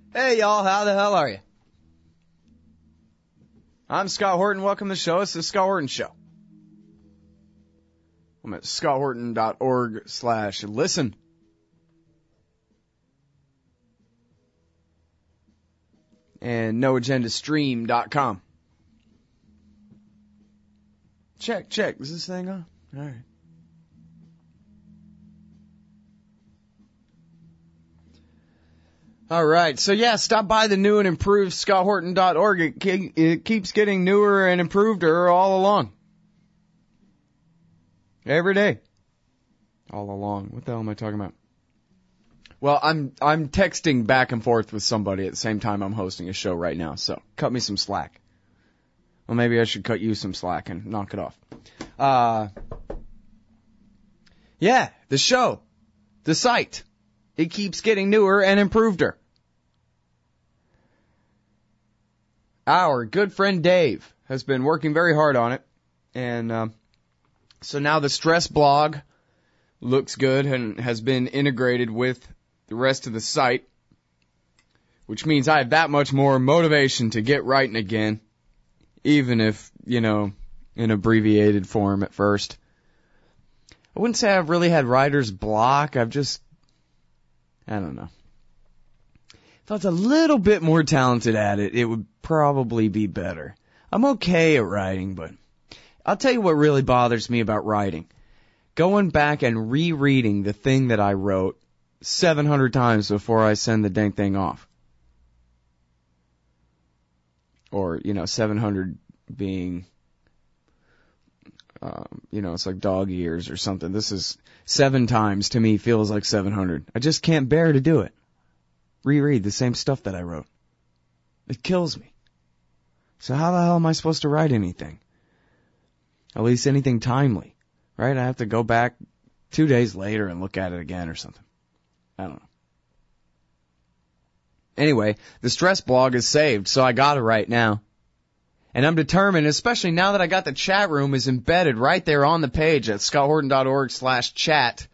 Hey, y'all, how the hell are you? I'm Scott Horton. Welcome to the show. It's the Scott Horton Show. I'm at scotthorton.org/listen. And noagendastream.com. Check. Is this thing on? All right. All right. So, yeah, stop by the new and improved scotthorton.org. It keeps getting newer and improved all along. Every day. All along. What the hell am I talking about? Well, I'm texting back and forth with somebody at the same time I'm hosting a show right now, so cut me some slack. Well, maybe I should cut you some slack and knock it off. Yeah, the show. The site. It keeps getting newer and improveder. Our good friend Dave has been working very hard on it. And so now the stress blog looks good and has been integrated with the rest of the site, which means I have that much more motivation to get writing again, even if, in abbreviated form at first. I wouldn't say I've really had writer's block. I don't know. If I was a little bit more talented at it, it would probably be better. I'm okay at writing, but I'll tell you what really bothers me about writing. Going back and rereading the thing that I wrote 700 times before I send the dang thing off. Or, 700 being, it's like dog years or something. This is 7 times to me feels like 700. I just can't bear to do it. Reread the same stuff that I wrote. It kills me. So how the hell am I supposed to write anything? At least anything timely, right? I have to go back 2 days later and look at it again or something. I don't know. Anyway, the stress blog is saved, so I got it right now. And I'm determined, especially now that I got the chat room is embedded right there on the page at scotthorton.org/chat.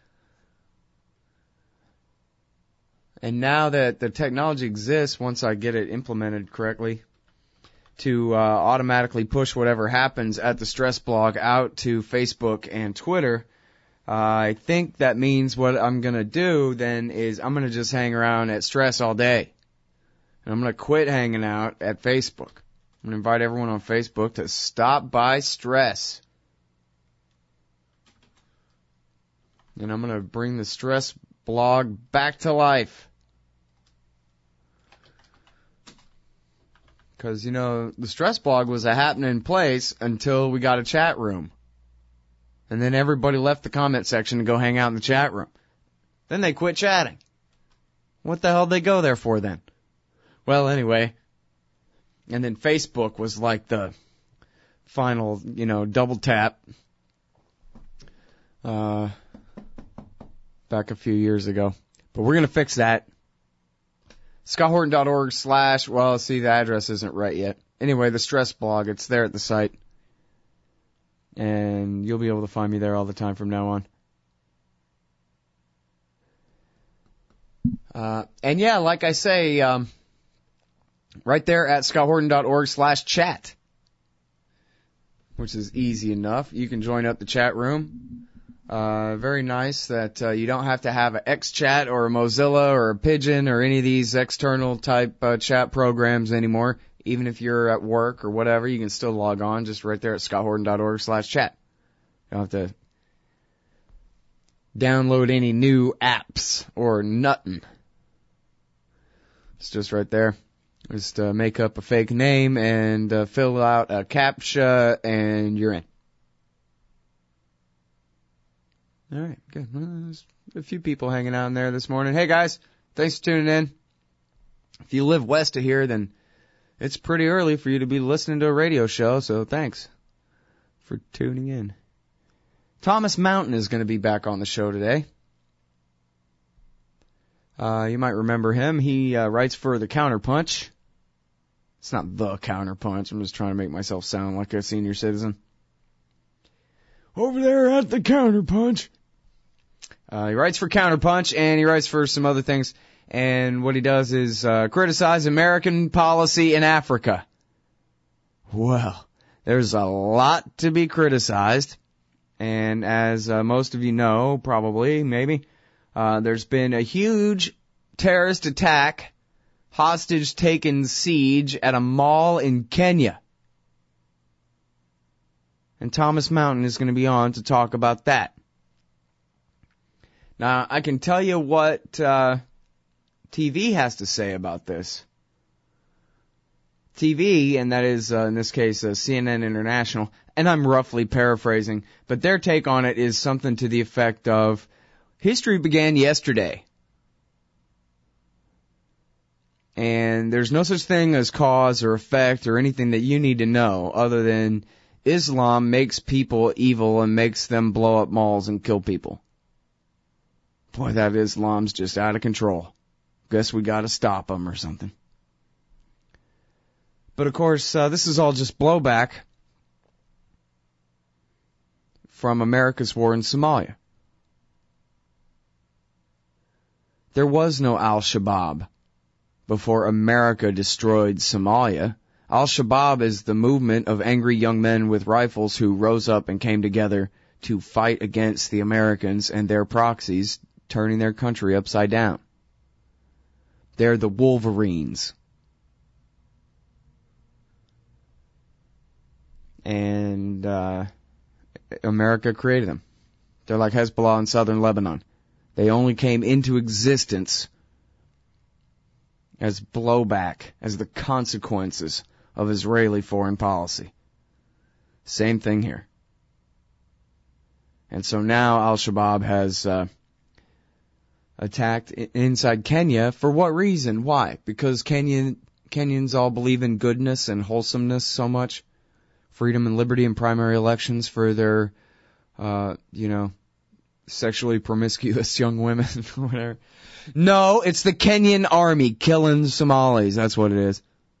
And now that the technology exists, once I get it implemented correctly, to automatically push whatever happens at the stress blog out to Facebook and Twitter, I think that means what I'm going to do then is I'm going to just hang around at Stress all day. And I'm going to quit hanging out at Facebook. I'm going to invite everyone on Facebook to stop by Stress. And I'm going to bring the Stress blog back to life. Because, the Stress blog was a happening place until we got a chat room. And then everybody left the comment section to go hang out in the chat room. Then they quit chatting. What the hell did they go there for then? Well, anyway. And then Facebook was like the final, double tap. Back a few years ago. But we're going to fix that. scotthorton.org/ the address isn't right yet. Anyway, the stress blog, it's there at the site. And you'll be able to find me there all the time from now on. And yeah, like I say, right there at scotthorton.org/chat, which is easy enough. You can join up the chat room. Very nice that you don't have to have an XChat or a Mozilla or a Pigeon or any of these external type chat programs anymore. Even if you're at work or whatever, you can still log on just right there at scotthorton.org/chat. You don't have to download any new apps or nothing. It's just right there. Just make up a fake name and fill out a CAPTCHA and you're in. All right, good. Well, there's a few people hanging out in there this morning. Hey, guys, thanks for tuning in. If you live west of here, then it's pretty early for you to be listening to a radio show, so thanks for tuning in. Thomas Mountain is going to be back on the show today. You might remember him. He writes for The Counterpunch. It's not The Counterpunch. I'm just trying to make myself sound like a senior citizen. Over there at The Counterpunch. He writes for Counterpunch, and he writes for some other things. and what he does is criticize American policy in Africa. Well, there's a lot to be criticized, and as most of you know, probably, maybe, there's been a huge terrorist attack, hostage-taken siege at a mall in Kenya. And Thomas Mountain is going to be on to talk about that. Now, I can tell you what TV has to say about this. TV, and that is, in this case, CNN International, and I'm roughly paraphrasing, but their take on it is something to the effect of, history began yesterday. And there's no such thing as cause or effect or anything that you need to know other than Islam makes people evil and makes them blow up malls and kill people. Boy, that Islam's just out of control. Guess we gotta stop them or something. But of course, this is all just blowback from America's war in Somalia. There was no Al-Shabaab before America destroyed Somalia. Al-Shabaab is the movement of angry young men with rifles who rose up and came together to fight against the Americans and their proxies, turning their country upside down. They're the Wolverines. And America created them. They're like Hezbollah in southern Lebanon. They only came into existence as blowback, as the consequences of Israeli foreign policy. Same thing here. And so now Al-Shabaab has attacked inside Kenya. For what reason? Why? Because Kenyans all believe in goodness and wholesomeness so much. Freedom and liberty in primary elections for their, sexually promiscuous young women or whatever. No, it's the Kenyan army killing Somalis. That's what it is.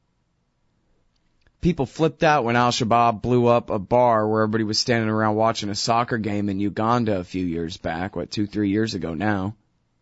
People flipped out when Al-Shabaab blew up a bar where everybody was standing around watching a soccer game in Uganda a few years back, 2-3 years ago now.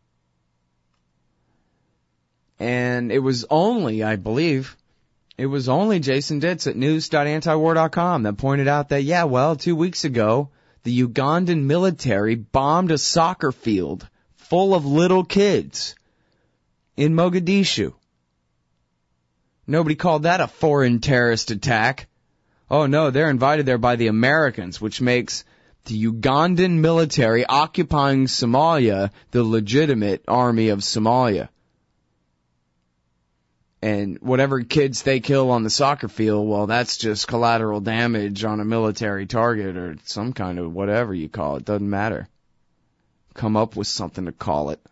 And it was only, I believe, Jason Ditz at news.antiwar.com that pointed out that, 2 weeks ago, the Ugandan military bombed a soccer field full of little kids in Mogadishu. Nobody called that a foreign terrorist attack. Oh no, they're invited there by the Americans, which makes the Ugandan military occupying Somalia the legitimate army of Somalia. And whatever kids they kill on the soccer field, well, that's just collateral damage on a military target or some kind of whatever you call it. Doesn't matter. Come up with something to call it.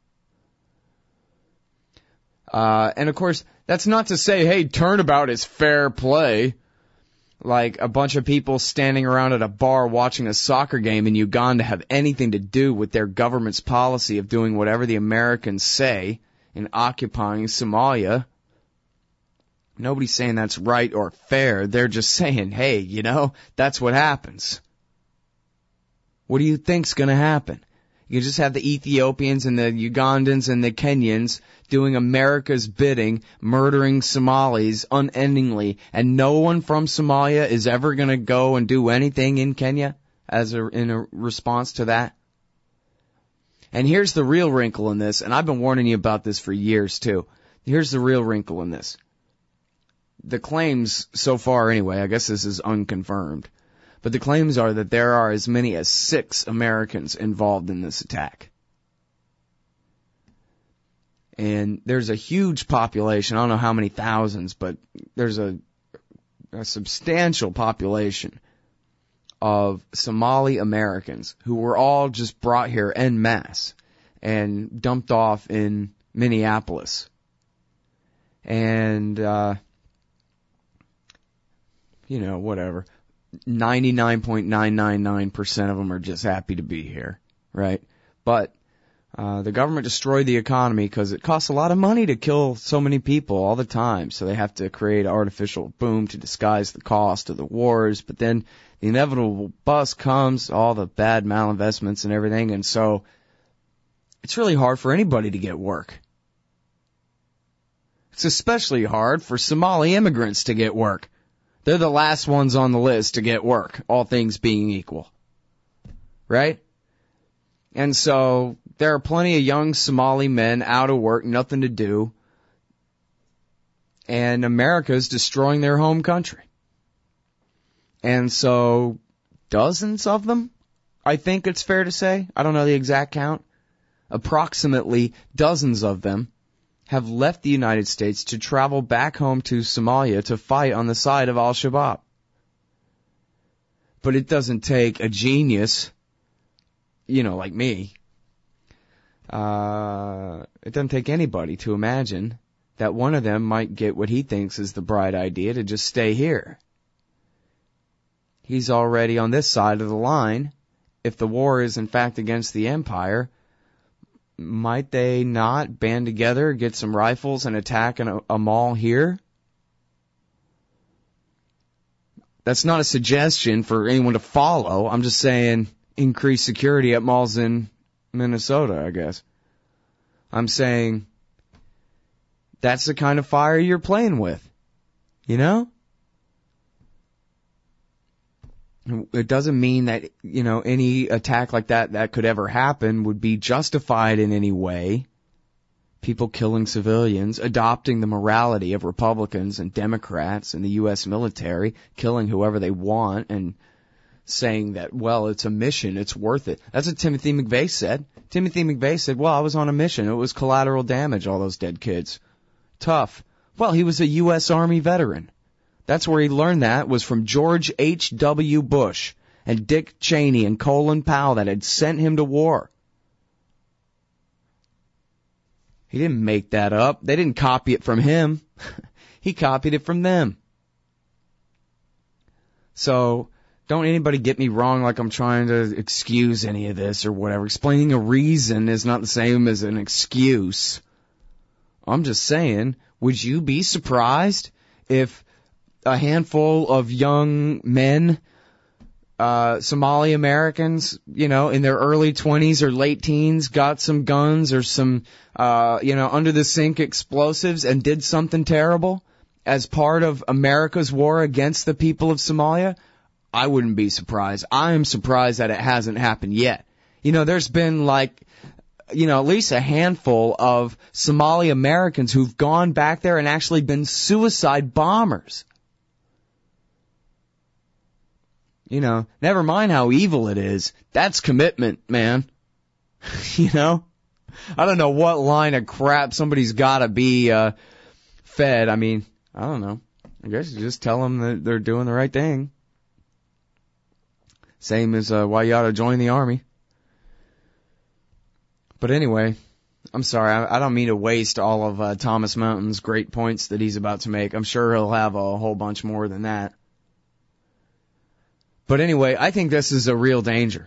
And of course, that's not to say, hey, turnabout is fair play. Like a bunch of people standing around at a bar watching a soccer game in Uganda have anything to do with their government's policy of doing whatever the Americans say in occupying Somalia. Nobody's saying that's right or fair. They're just saying, hey, that's what happens. What do you think's going to happen? You just have the Ethiopians and the Ugandans and the Kenyans doing America's bidding, murdering Somalis unendingly, and no one from Somalia is ever going to go and do anything in Kenya in a response to that. And here's the real wrinkle in this, and I've been warning you about this for years too. Here's the real wrinkle in this. The claims so far anyway, I guess this is unconfirmed, but the claims are that there are as many as 6 Americans involved in this attack. And there's a huge population, I don't know how many thousands, but there's a substantial population of Somali Americans who were all just brought here en masse and dumped off in Minneapolis. And, whatever. 99.999% of them are just happy to be here, right? But the government destroyed the economy because it costs a lot of money to kill so many people all the time, so they have to create an artificial boom to disguise the cost of the wars. But then the inevitable bust comes, all the bad malinvestments and everything, and so it's really hard for anybody to get work. it's especially hard for Somali immigrants to get work. They're the last ones on the list to get work, all things being equal. Right? And so there are plenty of young Somali men out of work, nothing to do, and America's destroying their home country. And so dozens of them, I think it's fair to say, I don't know the exact count, approximately dozens of them have left the United States to travel back home to Somalia to fight on the side of Al-Shabaab. But it doesn't take a genius, like me. It doesn't take anybody to imagine that one of them might get what he thinks is the bright idea to just stay here. He's already on this side of the line. If the war is in fact against the empire, might they not band together, get some rifles, and attack a mall here? That's not a suggestion for anyone to follow. I'm just saying increase security at malls in Minnesota, I guess. I'm saying that's the kind of fire you're playing with. It doesn't mean that, any attack like that could ever happen would be justified in any way. People killing civilians, adopting the morality of Republicans and Democrats and the U.S. military, killing whoever they want and saying that, well, it's a mission, it's worth it. That's what Timothy McVeigh said. Timothy McVeigh said, well, I was on a mission. It was collateral damage, all those dead kids. Tough. Well, he was a U.S. Army veteran. That's where he learned that, was from George H.W. Bush and Dick Cheney and Colin Powell that had sent him to war. He didn't make that up. They didn't copy it from him. He copied it from them. So, don't anybody get me wrong like I'm trying to excuse any of this or whatever. Explaining a reason is not the same as an excuse. I'm just saying, would you be surprised if a handful of young men, Somali Americans, in their early 20s or late teens, got some guns or some, under the sink explosives and did something terrible as part of America's war against the people of Somalia? I wouldn't be surprised. I am surprised that it hasn't happened yet. There's been at least a handful of Somali Americans who've gone back there and actually been suicide bombers. Never mind how evil it is. That's commitment, man. I don't know what line of crap somebody's gotta be, fed. I mean, I don't know. I guess you just tell them that they're doing the right thing. Same as, why you ought to join the army. But anyway, I'm sorry. I don't mean to waste all of, Thomas Mountain's great points that he's about to make. I'm sure he'll have a whole bunch more than that. But anyway, I think this is a real danger.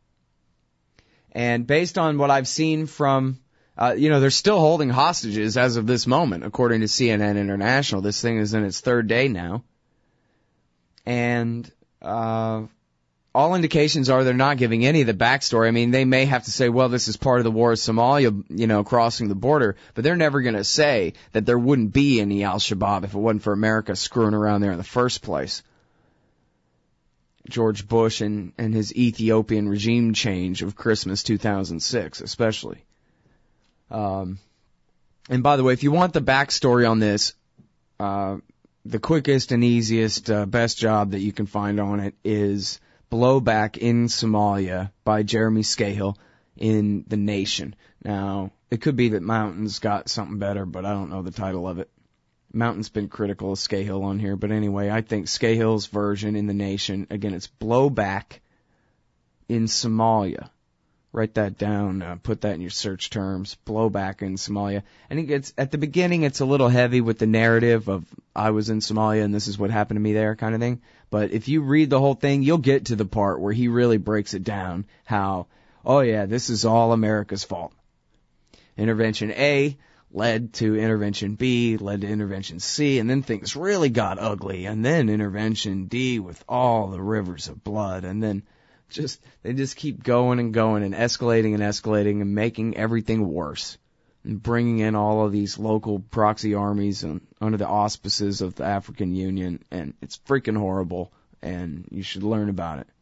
And based on what I've seen from, they're still holding hostages as of this moment, according to CNN International. This thing is in its third day now. And, all indications are they're not giving any of the backstory. I mean, they may have to say, well, this is part of the war of Somalia, crossing the border, but they're never going to say that there wouldn't be any Al-Shabaab if it wasn't for America screwing around there in the first place. George Bush and his Ethiopian regime change of Christmas 2006, especially. And by the way, if you want the backstory on this, the quickest and easiest, best job that you can find on it is Blowback in Somalia by Jeremy Scahill in The Nation. Now, it could be that Mountain's got something better, but I don't know the title of it. Mountain's been critical of Scahill on here, but anyway, I think Scahill's version in The Nation, again, it's Blowback in Somalia. Write that down, put that in your search terms, Blowback in Somalia. And at the beginning, it's a little heavy with the narrative of, I was in Somalia and this is what happened to me there kind of thing. But if you read the whole thing, you'll get to the part where he really breaks it down, how, oh yeah, this is all America's fault. Intervention A led to intervention B, led to intervention C, and then things really got ugly, and then intervention D with all the rivers of blood, and then they just keep going and going and escalating and making everything worse. and bringing in all of these local proxy armies under the auspices of the African Union, and it's freaking horrible, and you should learn about it.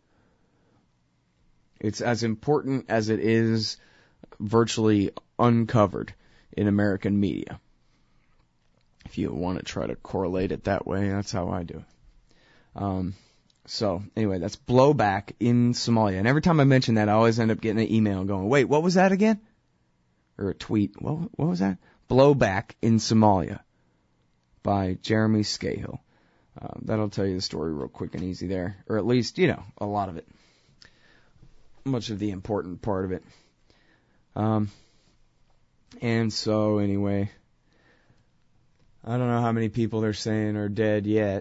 It's as important as it is virtually uncovered in American media. If you want to try to correlate it that way, that's how I do it. So, anyway, that's blowback in Somalia. And every time I mention that, I always end up getting an email going, wait, what was that again? Or a tweet. What was that? Blowback in Somalia by Jeremy Scahill. That'll tell you the story real quick and easy there. Or at least, a lot of it. Much of the important part of it. And so, anyway, I don't know how many people they're saying are dead yet.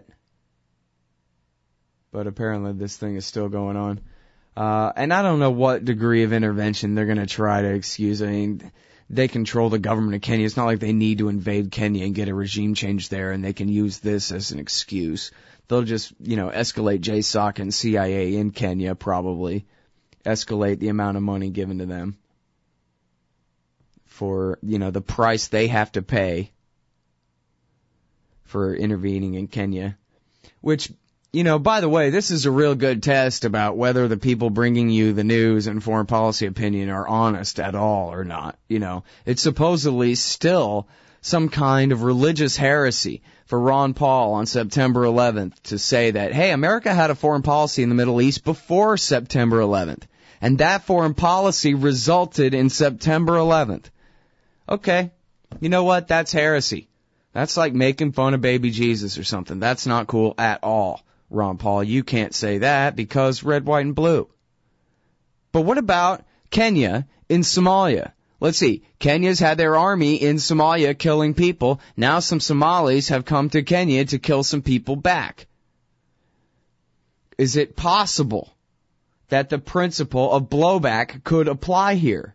But apparently this thing is still going on. And I don't know what degree of intervention they're going to try to excuse. I mean, they control the government of Kenya. It's not like they need to invade Kenya and get a regime change there, and they can use this as an excuse. They'll just, escalate JSOC and CIA in Kenya, probably. Escalate the amount of money given to them for, the price they have to pay for intervening in Kenya. Which, by the way, this is a real good test about whether the people bringing you the news and foreign policy opinion are honest at all or not. It's supposedly still some kind of religious heresy for Ron Paul on September 11th to say that, hey, America had a foreign policy in the Middle East before September 11th. And that foreign policy resulted in September 11th. Okay, you know what? That's heresy. That's like making fun of baby Jesus or something. That's not cool at all, Ron Paul. You can't say that because red, white, and blue. But what about Kenya in Somalia? Let's see. Kenya's had their army in Somalia killing people. Now some Somalis have come to Kenya to kill some people back. Is it possible that the principle of blowback could apply here?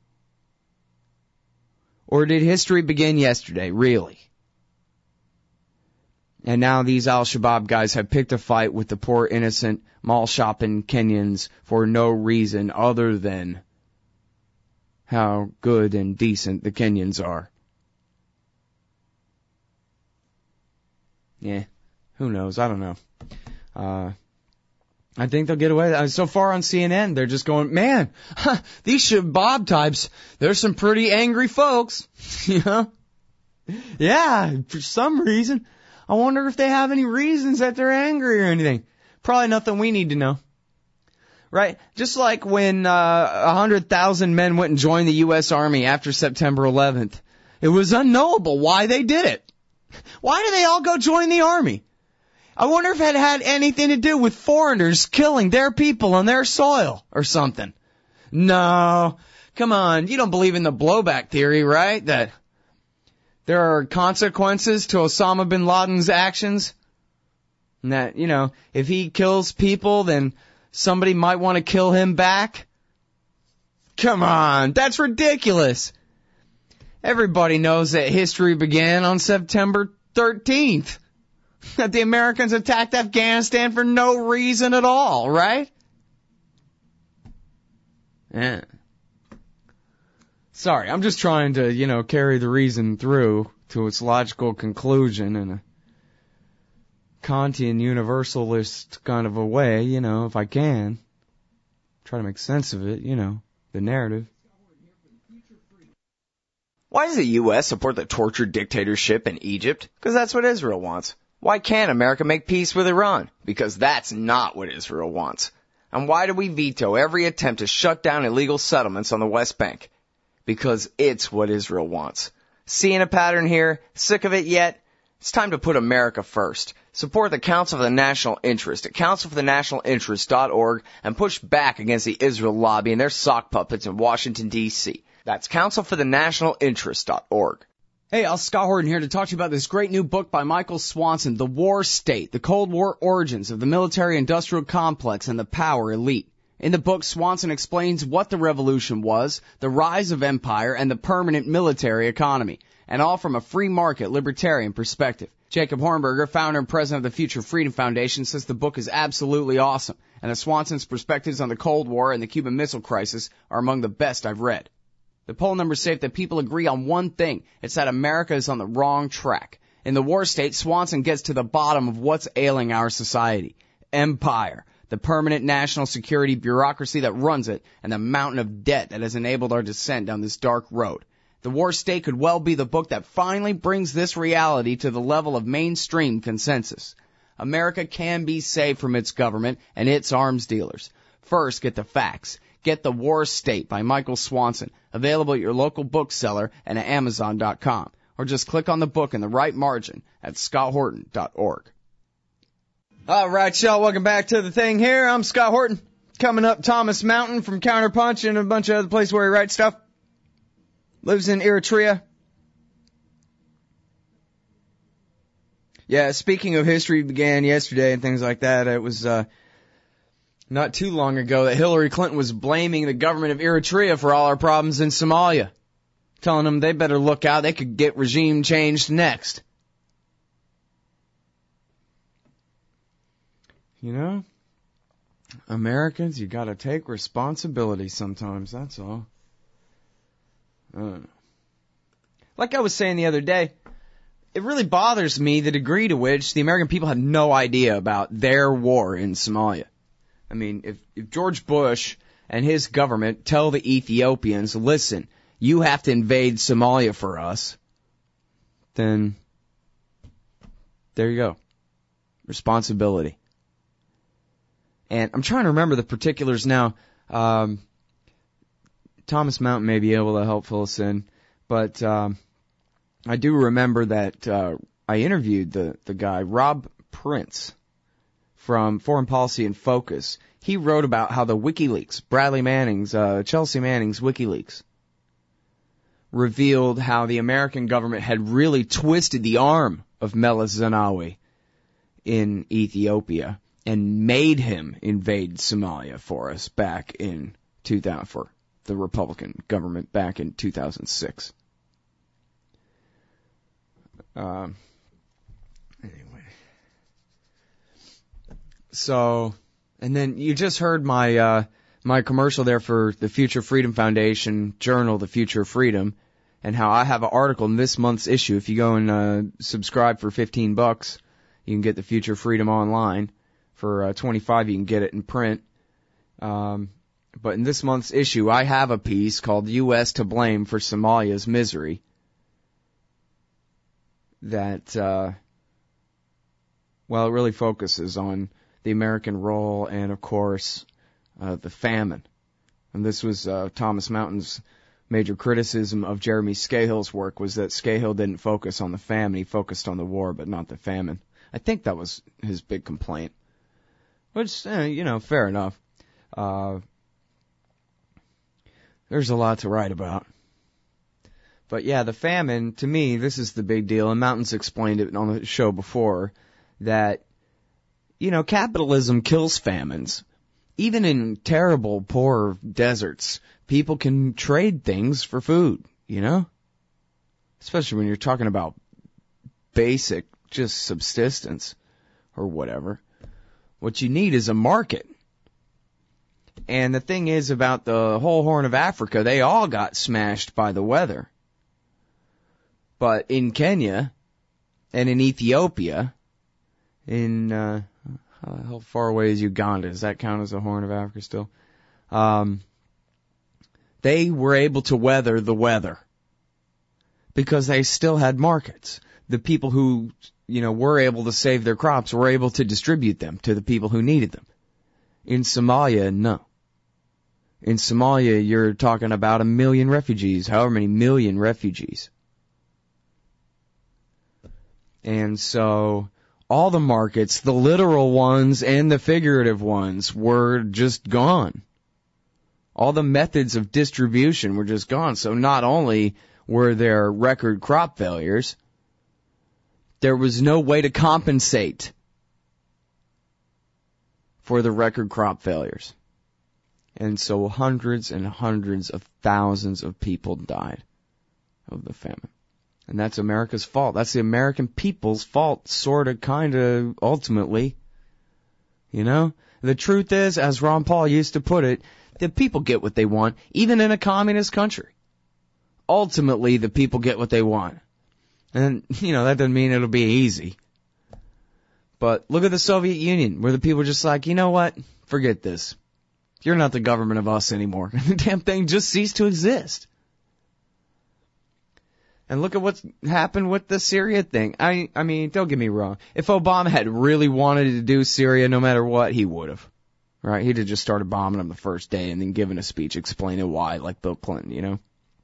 Or did history begin yesterday, really? And now these Al-Shabaab guys have picked a fight with the poor innocent mall-shopping Kenyans for no reason other than how good and decent the Kenyans are. Yeah, who knows? I don't know. I think they'll get away. So far on CNN, they're just going, man, these Shabaab types, they're some pretty angry folks. Yeah, for some reason. I wonder if they have any reasons that they're angry or anything. Probably nothing we need to know. Right? Just like when 100,000 men went and joined the U.S. Army after September 11th. It was unknowable why they did it. Why did they all go join the Army? I wonder if it had anything to do with foreigners killing their people on their soil or something. No. Come on. You don't believe in the blowback theory, right? That there are consequences to Osama bin Laden's actions? And that, if he kills people, then somebody might want to kill him back? Come on. That's ridiculous. Everybody knows that history began on September 13th. That the Americans attacked Afghanistan for no reason at all, right? Yeah. Sorry, I'm just trying to, carry the reason through to its logical conclusion in a Kantian universalist kind of a way, if I can. Try to make sense of it, the narrative. Why does the U.S. support the tortured dictatorship in Egypt? Because that's what Israel wants. Why can't America make peace with Iran? Because that's not what Israel wants. And why do we veto every attempt to shut down illegal settlements on the West Bank? Because it's what Israel wants. Seeing a pattern here? Sick of it yet? It's time to put America first. Support the Council for the National Interest at councilforthenationalinterest.org and push back against the Israel lobby and their sock puppets in Washington, D.C. That's councilforthenationalinterest.org. Hey, Al Scott Horton here to talk to you about this great new book by Michael Swanson, The War State, The Cold War Origins of the Military-Industrial Complex and the Power Elite. In the book, Swanson explains what the revolution was, the rise of empire, and the permanent military economy, and all from a free market libertarian perspective. Jacob Hornberger, founder and president of the Future Freedom Foundation, says the book is absolutely awesome, and that Swanson's perspectives on the Cold War and the Cuban Missile Crisis are among the best I've read. The poll numbers say that people agree on one thing. It's that America is on the wrong track. In the war state, Swanson gets to the bottom of what's ailing our society. Empire, the permanent national security bureaucracy that runs it, and the mountain of debt that has enabled our descent down this dark road. The War State could well be the book that finally brings this reality to the level of mainstream consensus. America can be saved from its government and its arms dealers. First, get the facts. Get The War State by Michael Swanson, available at your local bookseller and at Amazon.com. Or just click on the book in the right margin at scotthorton.org. All right, y'all, welcome back to the thing here. I'm Scott Horton. Coming up, Thomas Mountain from Counterpunch and a bunch of other places where he writes stuff. Lives in Eritrea. Yeah, speaking of history began yesterday and things like that, it was not too long ago that Hillary Clinton was blaming the government of Eritrea for all our problems in Somalia. Telling them they better look out, they could get regime changed next. You know, Americans, you gotta take responsibility sometimes, that's all. Like I was saying the other day, it really bothers me the degree to which the American people have no idea about their war in Somalia. I mean, if George Bush and his government tell the Ethiopians, listen, you have to invade Somalia for us, then there you go. Responsibility. And I'm trying to remember the particulars now. Thomas Mountain may be able to help fill us in, but I do remember that I interviewed the guy, Rob Prince, from Foreign Policy in Focus. He wrote about how the WikiLeaks, Chelsea Manning's WikiLeaks, revealed how the American government had really twisted the arm of Meles Zenawi in Ethiopia and made him invade Somalia for us back in 2000, for the Republican government back in 2006. Anyway. So, and then you just heard my commercial there for the Future Freedom Foundation journal, The Future of Freedom, and how I have an article in this month's issue. If you go and subscribe for $15, you can get the Future Freedom online. For $25, you can get it in print. But in this month's issue, I have a piece called U.S. to Blame for Somalia's Misery that, it really focuses on the American role and, of course, the famine. And this was Thomas Mountain's major criticism of Jeremy Scahill's work, was that Scahill didn't focus on the famine. He focused on the war, but not the famine. I think that was his big complaint. Which, fair enough. There's a lot to write about. But yeah, the famine, to me, this is the big deal, and Mountain's explained it on the show before, that, capitalism kills famines. Even in terrible, poor deserts, people can trade things for food, Especially when you're talking about basic, just subsistence, or whatever. What you need is a market. And the thing is about the whole Horn of Africa, they all got smashed by the weather. But in Kenya and in Ethiopia, how far away is Uganda? Does that count as the Horn of Africa still? They were able to weather the weather because they still had markets. The people who, were able to save their crops were able to distribute them to the people who needed them. In Somalia, no. In Somalia, you're talking about 1 million refugees, however many million refugees. And so, all the markets, the literal ones and the figurative ones, were just gone. All the methods of distribution were just gone. So not only were there record crop failures, there was no way to compensate for the record crop failures. And so hundreds and hundreds of thousands of people died of the famine. And that's America's fault. That's the American people's fault, sorta, kinda, ultimately. The truth is, as Ron Paul used to put it, the people get what they want, even in a communist country. ultimately the people get what they want. And, that doesn't mean it'll be easy. But look at the Soviet Union, where the people are just like, you know what? Forget this. You're not the government of us anymore. And the damn thing just ceased to exist. And look at what's happened with the Syria thing. I mean, don't get me wrong. If Obama had really wanted to do Syria no matter what, he would have. Right? He'd have just started bombing them the first day and then given a speech explaining why, like Bill Clinton,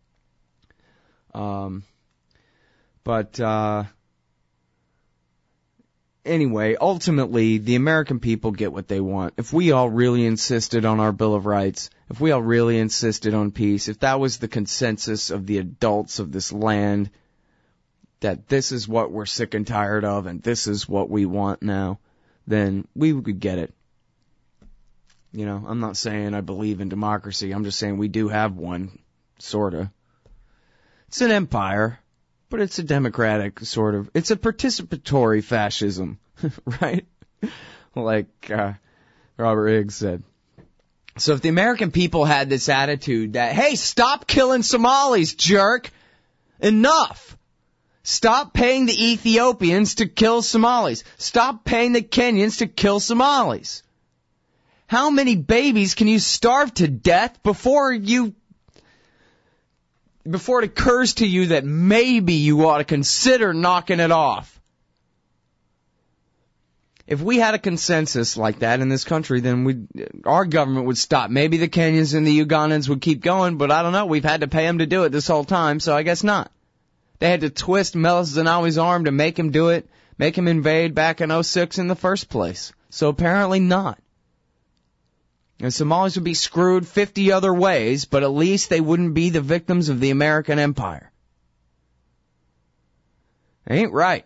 Anyway, ultimately, the American people get what they want. If we all really insisted on our Bill of Rights, if we all really insisted on peace, if that was the consensus of the adults of this land, that this is what we're sick and tired of and this is what we want now, then we could get it. I'm not saying I believe in democracy. I'm just saying we do have one, sorta. It's an empire. But it's a democratic sort of, it's a participatory fascism, right? Like Robert Higgs said. So if the American people had this attitude that, hey, stop killing Somalis, jerk! Enough! Stop paying the Ethiopians to kill Somalis. Stop paying the Kenyans to kill Somalis. How many babies can you starve to death before it occurs to you that maybe you ought to consider knocking it off? If we had a consensus like that in this country, then our government would stop. Maybe the Kenyans and the Ugandans would keep going, but I don't know. We've had to pay them to do it this whole time, so I guess not. They had to twist Meles Zenawi's arm to make him do it, make him invade back in 2006 in the first place. So apparently not. And Somalis would be screwed 50 other ways, but at least they wouldn't be the victims of the American empire. Ain't right.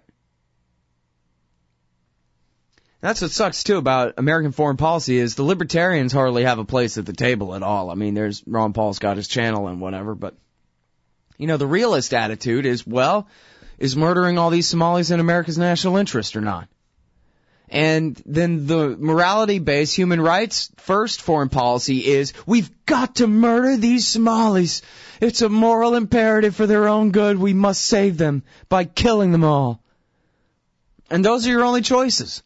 That's what sucks, too, about American foreign policy is the libertarians hardly have a place at the table at all. I mean, there's Ron Paul's got his channel and whatever, but, the realist attitude is, well, is murdering all these Somalis in America's national interest or not? And then the morality-based human rights first foreign policy is, we've got to murder these Somalis. It's a moral imperative for their own good. We must save them by killing them all. And those are your only choices.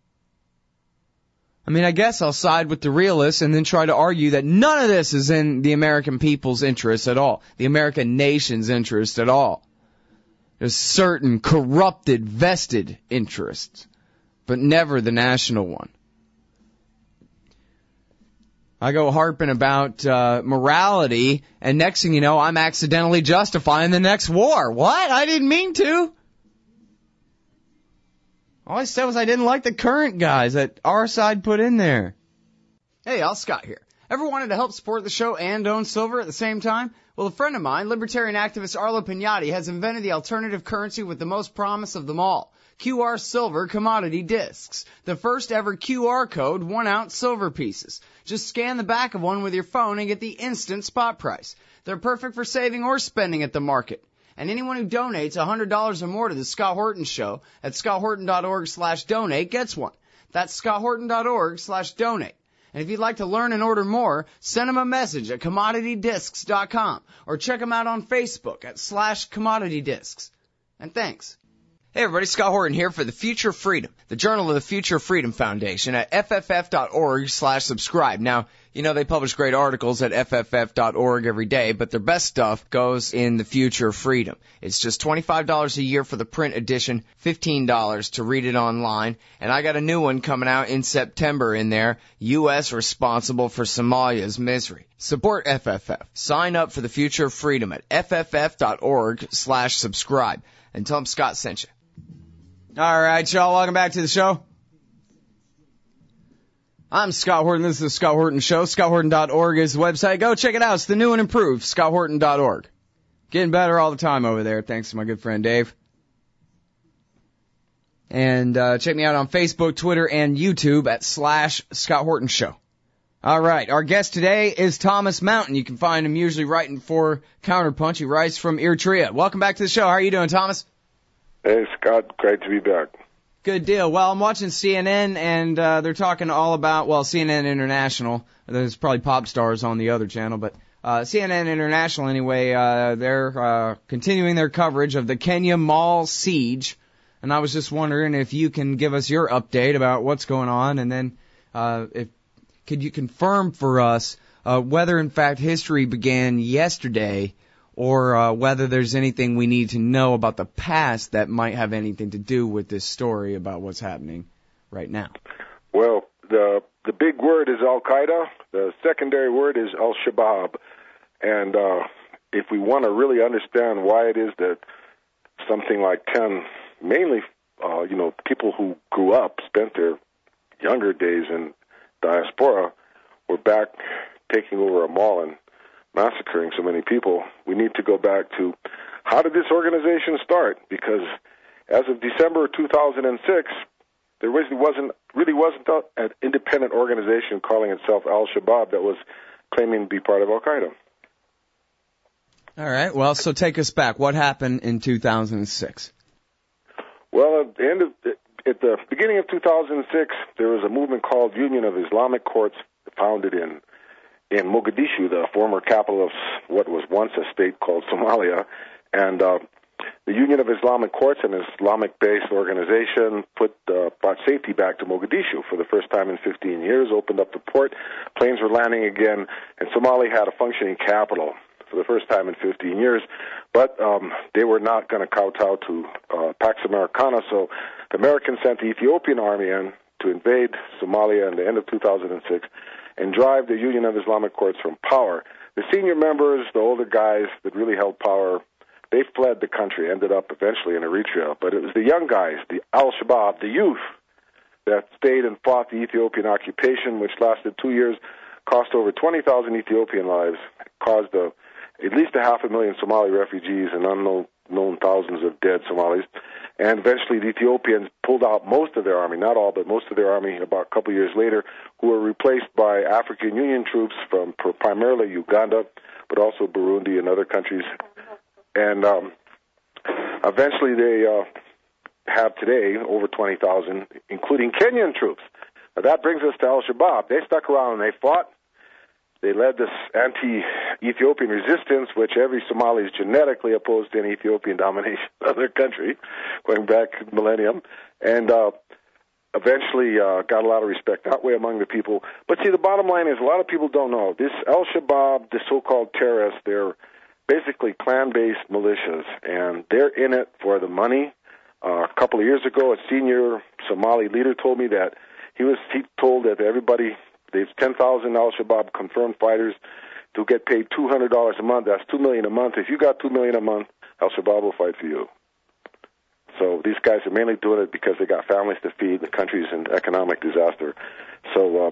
I mean, I guess I'll side with the realists and then try to argue that none of this is in the American people's interest at all, the American nation's interest at all. There's certain corrupted, vested interests, but never the national one. I go harping about morality, and next thing you know, I'm accidentally justifying the next war. What? I didn't mean to. All I said was I didn't like the current guys that our side put in there. Hey, Al Scott here. Ever wanted to help support the show and own silver at the same time? Well, a friend of mine, libertarian activist Arlo Pignati, has invented the alternative currency with the most promise of them all. QR Silver Commodity Discs. The first ever QR code 1-ounce silver pieces. Just scan the back of one with your phone and get the instant spot price. They're perfect for saving or spending at the market. And anyone who donates $100 or more to the Scott Horton Show at scotthorton.org/donate gets one. That's scotthorton.org/donate. And if you'd like to learn and order more, send them a message at commoditydiscs.com or check them out on Facebook at /commoditydiscs. And thanks. Hey everybody, Scott Horton here for The Future of Freedom, the Journal of the Future Freedom Foundation at fff.org/subscribe. Now, they publish great articles at fff.org every day, but their best stuff goes in The Future of Freedom. It's just $25 a year for the print edition, $15 to read it online, and I got a new one coming out in September in there, U.S. Responsible for Somalia's Misery. Support FFF. Sign up for The Future of Freedom at fff.org/subscribe and tell them Scott sent you. All right, y'all, welcome back to the show. I'm Scott Horton. This is the Scott Horton Show. ScottHorton.org is the website. Go check it out. It's the new and improved ScottHorton.org. Getting better all the time over there, thanks to my good friend Dave. And check me out on Facebook, Twitter, and YouTube at /Scott Horton Show. All right, our guest today is Thomas Mountain. You can find him usually writing for Counterpunch. He writes from Eritrea. Welcome back to the show. How are you doing, Thomas? Hey, Scott. Great to be back. Good deal. Well, I'm watching CNN, and they're talking all about, CNN International. There's probably pop stars on the other channel, but CNN International, anyway, they're continuing their coverage of the Kenya Mall siege. And I was just wondering if you can give us your update about what's going on, and then could you confirm for us whether, in fact, history began yesterday, or whether there's anything we need to know about the past that might have anything to do with this story about what's happening right now. Well, the big word is Al-Qaeda. The secondary word is Al-Shabaab. And if we want to really understand why it is that something like 10, mainly, people who grew up, spent their younger days in diaspora, were back taking over a mall and massacring so many people, we need to go back to how did this organization start? Because as of December 2006, there really wasn't an independent organization calling itself Al-Shabaab that was claiming to be part of Al-Qaeda. All right. Well, so take us back. What happened in 2006? Well, at the beginning of 2006, there was a movement called Union of Islamic Courts, founded in Mogadishu, the former capital of what was once a state called Somalia. And the Union of Islamic Courts, an Islamic-based organization, brought safety back to Mogadishu for the first time in 15 years, opened up the port, planes were landing again, and Somalia had a functioning capital for the first time in 15 years. But they were not going to kowtow to Pax Americana, so the Americans sent the Ethiopian army in to invade Somalia in the end of 2006 and drive the Union of Islamic Courts from power. The senior members, the older guys that really held power, they fled the country, ended up eventually in Eritrea. But it was the young guys, the Al-Shabaab, the youth, that stayed and fought the Ethiopian occupation, which lasted 2 years, cost over 20,000 Ethiopian lives, caused at least 500,000 Somali refugees and unknown thousands of dead Somalis. And eventually the Ethiopians pulled out most of their army, not all, but most of their army about a couple years later, who were replaced by African Union troops from primarily Uganda, but also Burundi and other countries. And eventually they have today over 20,000, including Kenyan troops. Now that brings us to Al-Shabaab. They stuck around and they fought. They led this anti-Ethiopian resistance, which every Somali is genetically opposed to any Ethiopian domination of their country, going back a millennium, and eventually got a lot of respect that way among the people. But see, the bottom line is a lot of people don't know. This Al-Shabaab, the so-called terrorists, they're basically clan-based militias, and they're in it for the money. A couple of years ago, a senior Somali leader told me that he told that everybody, there's 10,000 Al-Shabaab confirmed fighters to get paid $200 a month. That's $2 million a month. If you got $2 million a month, Al-Shabaab will fight for you. So these guys are mainly doing it because they got families to feed. The country's in economic disaster. So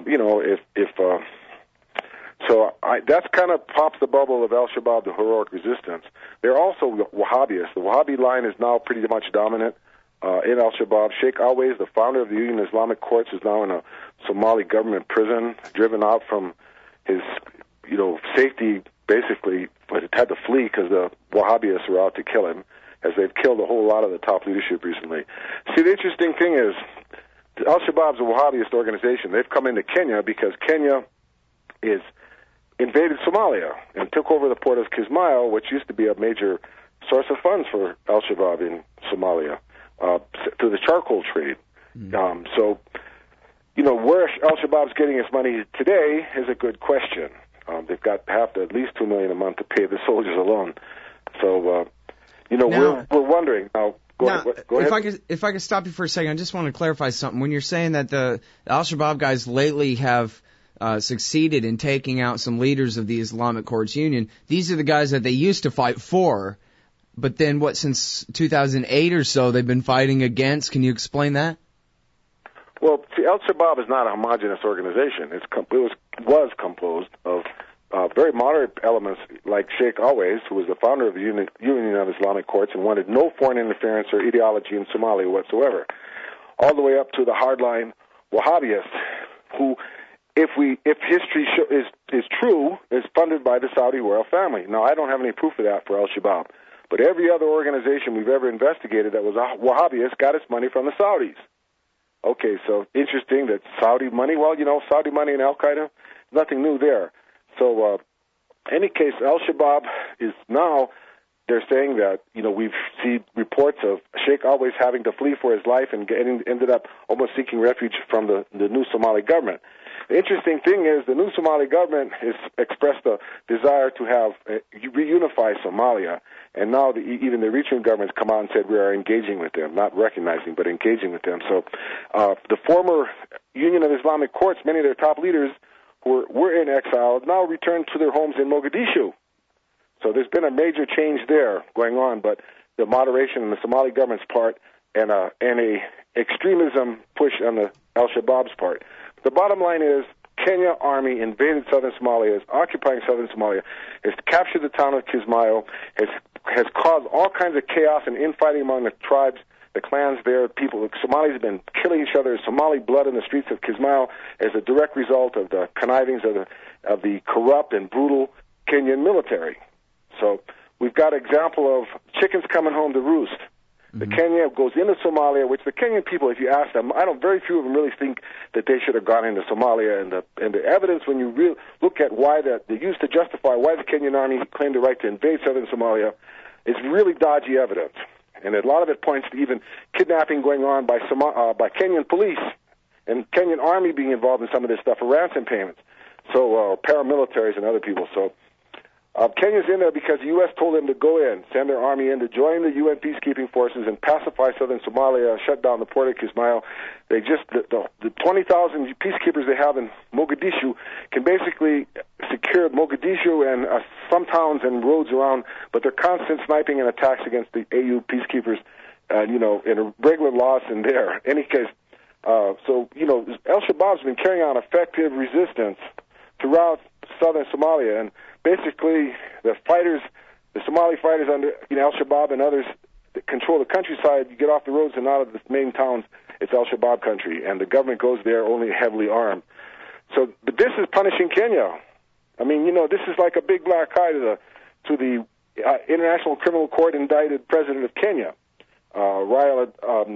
that's kind of pops the bubble of Al-Shabaab, the heroic resistance. They're also Wahhabis. The Wahhabi line is now pretty much dominant in Al-Shabaab. Sheikh Always, the founder of the Union of Islamic Courts, is now in a Somali government prison, driven out from his, safety, basically, but had to flee because the Wahhabists were out to kill him, as they've killed a whole lot of the top leadership recently. See, the interesting thing is, Al-Shabaab's a Wahhabist organization. They've come into Kenya because Kenya is invaded Somalia and took over the port of Kismayo, which used to be a major source of funds for Al-Shabaab in Somalia, through the charcoal trade. So, where Al-Shabaab's getting its money today is a good question. They've got at least $2 million a month to pay the soldiers alone. So, we're wondering. Now, go ahead. If I could stop you for a second, I just want to clarify something. When you're saying that the Al-Shabaab guys lately have succeeded in taking out some leaders of the Islamic Courts Union, these are the guys that they used to fight for, but then since 2008 or so they've been fighting against? Can you explain that? Well, see, Al-Shabaab is not a homogenous organization. It was composed of very moderate elements like Sheikh Always, who was the founder of the Union of Islamic Courts and wanted no foreign interference or ideology in Somalia whatsoever, all the way up to the hardline Wahhabists, who, if history is true, is funded by the Saudi royal family. Now, I don't have any proof of that for Al-Shabaab, but every other organization we've ever investigated that was a Wahhabist got its money from the Saudis. Okay, so interesting that Saudi money, Saudi money and Al-Qaeda, nothing new there. So any case, Al-Shabaab is now, they're saying that, we've seen reports of Sheikh always having to flee for his life and ended up almost seeking refuge from the new Somali government. The interesting thing is the new Somali government has expressed a desire to have reunify Somalia, and now even the regional governments come out and said we are engaging with them, not recognizing but engaging with them. So the former Union of Islamic Courts, many of their top leaders who were in exile, have now returned to their homes in Mogadishu. So there's been a major change there going on, but the moderation on the Somali government's part and a extremism push on the Al-Shabaab's part. The bottom line is Kenya Army invaded southern Somalia, is occupying southern Somalia, has captured the town of Kismayo, has caused all kinds of chaos and infighting among the tribes, the clans there. Somalis have been killing each other. Somali blood in the streets of Kismayo as a direct result of the connivings of the corrupt and brutal Kenyan military. So we've got an example of chickens coming home to roost. The Kenya goes into Somalia, which the Kenyan people, if you ask them, very few of them really think that they should have gone into Somalia. And the evidence, when you look at why they used to justify why the Kenyan army claimed the right to invade southern Somalia, is really dodgy evidence. And a lot of it points to even kidnapping going on by Kenyan police and Kenyan army being involved in some of this stuff for ransom payments. So paramilitaries and other people. So Kenya's in there because the U.S. told them to go in, send their army in to join the UN peacekeeping forces and pacify southern Somalia, shut down the port of Kismayo. They just, the 20,000 peacekeepers they have in Mogadishu can basically secure Mogadishu and some towns and roads around, but they're constant sniping and attacks against the AU peacekeepers, in a regular loss in there. In any case, Al-Shabaab's been carrying on effective resistance throughout southern Somalia, and basically the Somali fighters under Al-Shabaab and others that control the countryside, you get off the roads and out of the main towns, it's Al-Shabaab country, and the government goes there only heavily armed. So, but this is punishing Kenya. I mean, this is like a big black eye to the International Criminal Court indicted president of Kenya, Raila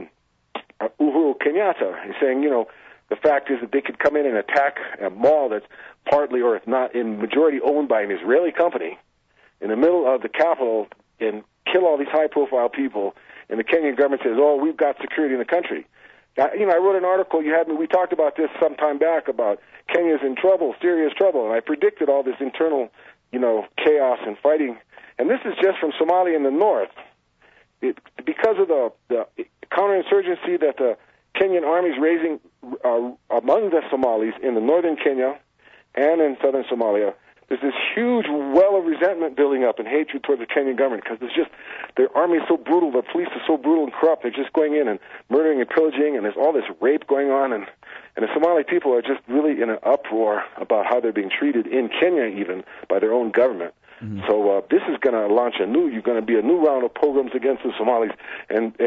Uhuru Kenyatta. He's saying, the fact is that they could come in and attack a mall that's partly, or if not in majority, owned by an Israeli company in the middle of the capital and kill all these high-profile people, and the Kenyan government says, we've got security in the country. Now, I wrote an article, we talked about this some time back about Kenya's in trouble, serious trouble, and I predicted all this internal, chaos and fighting. And this is just from Somalia in the north. Because of the counterinsurgency that the Kenyan army is raising among the Somalis in the northern Kenya and in southern Somalia, there's this huge well of resentment building up and hatred towards the Kenyan government because their army is so brutal, the police are so brutal and corrupt, they're just going in and murdering and pillaging, and there's all this rape going on, and the Somali people are just really in an uproar about how they're being treated in Kenya even by their own government. Mm-hmm. So this is going to launch you're going to be a new round of pogroms against the Somalis, and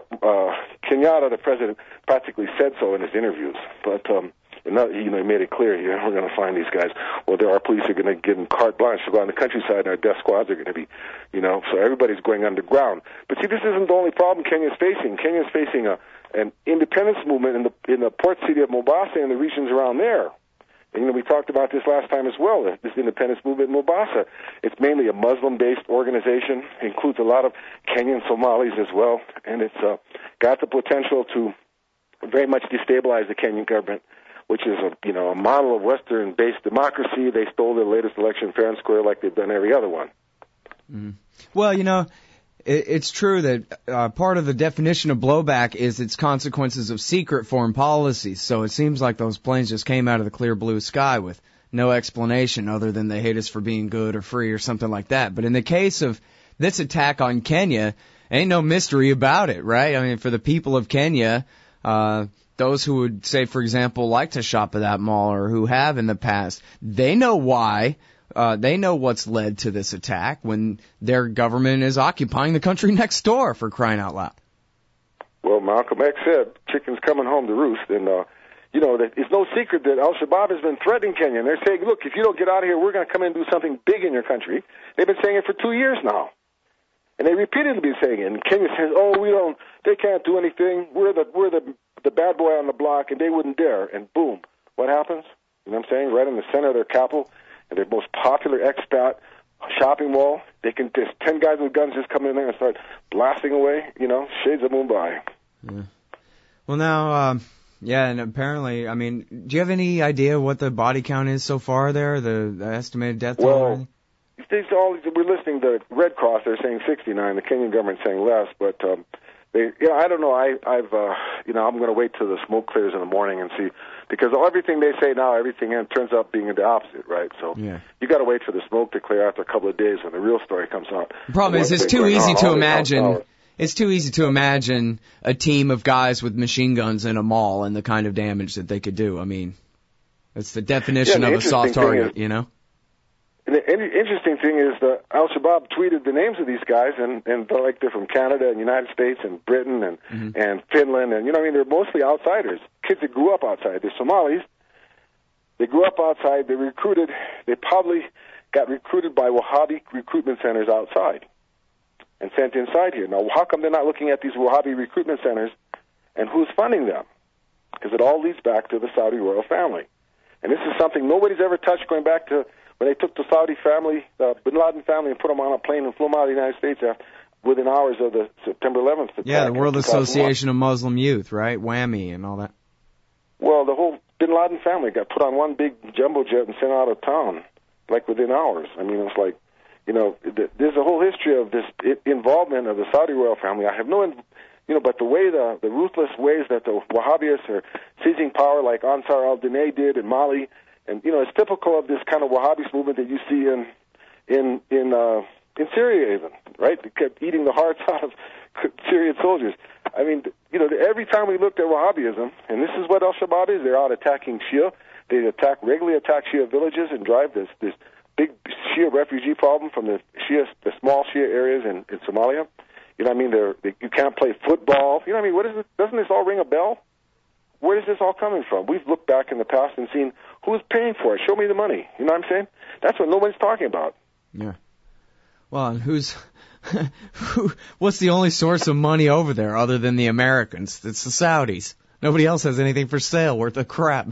Kenyatta, the president, practically said so in his interviews. But he made it clear here, we're going to find these guys. Well, our police are going to give them carte blanche to go on the countryside, and our death squads are going to be, so everybody's going underground. But see, this isn't the only problem Kenya's facing. Kenya's facing an independence movement in the port city of Mombasa and the regions around there. And, we talked about this last time as well, this independence movement in Mombasa. It's mainly a Muslim-based organization. It includes a lot of Kenyan Somalis as well, and it's got the potential to very much destabilize the Kenyan government, which is a model of Western-based democracy. They stole their latest election fair and square like they've done every other one. Mm-hmm. Well, it's true that part of the definition of blowback is its consequences of secret foreign policies. So it seems like those planes just came out of the clear blue sky with no explanation other than they hate us for being good or free or something like that. But in the case of this attack on Kenya, ain't no mystery about it, right? I mean, for the people of Kenya, those who would, say, for example, like to shop at that mall or who have in the past, they know why. They know what's led to this attack when their government is occupying the country next door, for crying out loud. Well, Malcolm X said, chickens coming home to roost. And, it's no secret that Al-Shabaab has been threatening Kenya. And they're saying, look, if you don't get out of here, we're going to come in and do something big in your country. They've been saying it for 2 years now. And they repeatedly been saying it. And Kenya says, they can't do anything. We're the bad boy on the block, and they wouldn't dare. And boom, what happens? You know what I'm saying? Right in the center of their capital. and their most popular expat shopping mall. There's 10 guys with guns just come in there and start blasting away, shades of Mumbai. Yeah. Well, now, and apparently, I mean, do you have any idea what the body count is so far there, the estimated death toll? Well, we're listening to Red Cross. They're saying 69. The Kenyan government's saying less, but I don't know. I'm going to wait till the smoke clears in the morning and see, because everything they say now, everything turns out being the opposite, right? So you got to wait for the smoke to clear after a couple of days when the real story comes out. The problem is it's too easy to imagine. It's too easy to imagine a team of guys with machine guns in a mall and the kind of damage that they could do. I mean, it's the definition of a soft target, And the interesting thing is that Al-Shabaab tweeted the names of these guys, and they're from Canada and United States and Britain and Finland, and they're mostly outsiders, kids that grew up outside. They're Somalis. They grew up outside. They probably got recruited by Wahhabi recruitment centers outside and sent inside here. Now, how come they're not looking at these Wahhabi recruitment centers and who's funding them? Because it all leads back to the Saudi royal family. And this is something nobody's ever touched, going back to when they took the Saudi family, bin Laden family, and put them on a plane and flew them out of the United States within hours of the September 11th attack. Yeah, the World Association of Muslim Youth, right? WAMI and all that. Well, the whole bin Laden family got put on one big jumbo jet and sent out of town, like within hours. I mean, it's like, there's a whole history of this involvement of the Saudi royal family. I have but the way the ruthless ways that the Wahhabis are seizing power, like Ansar al-Dinay did in Mali, and it's typical of this kind of Wahhabis movement that you see in Syria, even, right? They kept eating the hearts out of Syrian soldiers. I mean, every time we looked at Wahhabism, and this is what al-Shabaab is, they're out attacking Shia. They regularly attack Shia villages and drive this big Shia refugee problem from the small Shia areas in Somalia. You can't play football. What is it? Doesn't this all ring a bell? Where is this all coming from? We've looked back in the past and seen who's paying for it. Show me the money. You know what I'm saying? That's what nobody's talking about. Yeah. Well, and what's the only source of money over there other than the Americans? It's the Saudis. Nobody else has anything for sale worth of crap.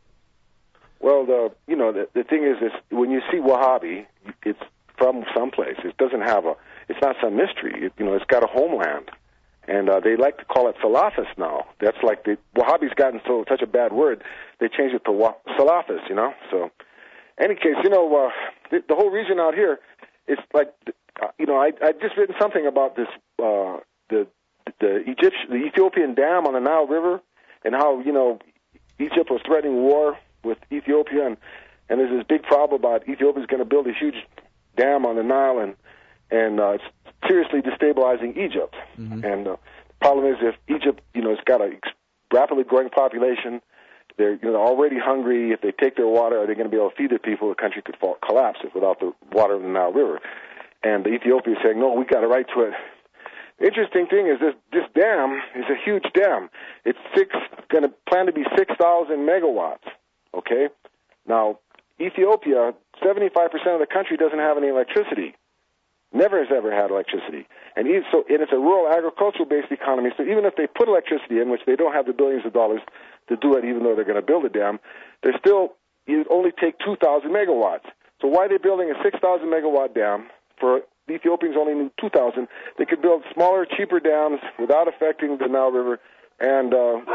Well, the thing is, when you see Wahhabi, it's from someplace. It doesn't have it's not some mystery. It's got a homeland. And they like to call it Salafist now. That's like Wahhabi's gotten such a bad word, they changed it to Salafist, So, any case, the whole region out here, it's like, I'd just written something about this, the Ethiopian dam on the Nile River, and how, Egypt was threatening war with Ethiopia, and there's this big problem about Ethiopia's going to build a huge dam on the Nile, and it's seriously destabilizing Egypt. Mm-hmm. And the problem is, if Egypt, it's got a rapidly growing population, they're already hungry. If they take their water, are they going to be able to feed the people? The country could collapse without the water of the Nile River. And Ethiopia is saying, no, we got a right to it. The interesting thing is this dam is a huge dam. It's going to plan to be 6,000 megawatts. Okay, now Ethiopia, 75% of the country doesn't have any electricity. Never has ever had electricity. And it's a rural agricultural-based economy, so even if they put electricity in, which they don't have the billions of dollars to do it, even though they're going to build a dam, you only take 2,000 megawatts. So why are they building a 6,000 megawatt dam? For the Ethiopians only need 2,000. They could build smaller, cheaper dams without affecting the Nile River, and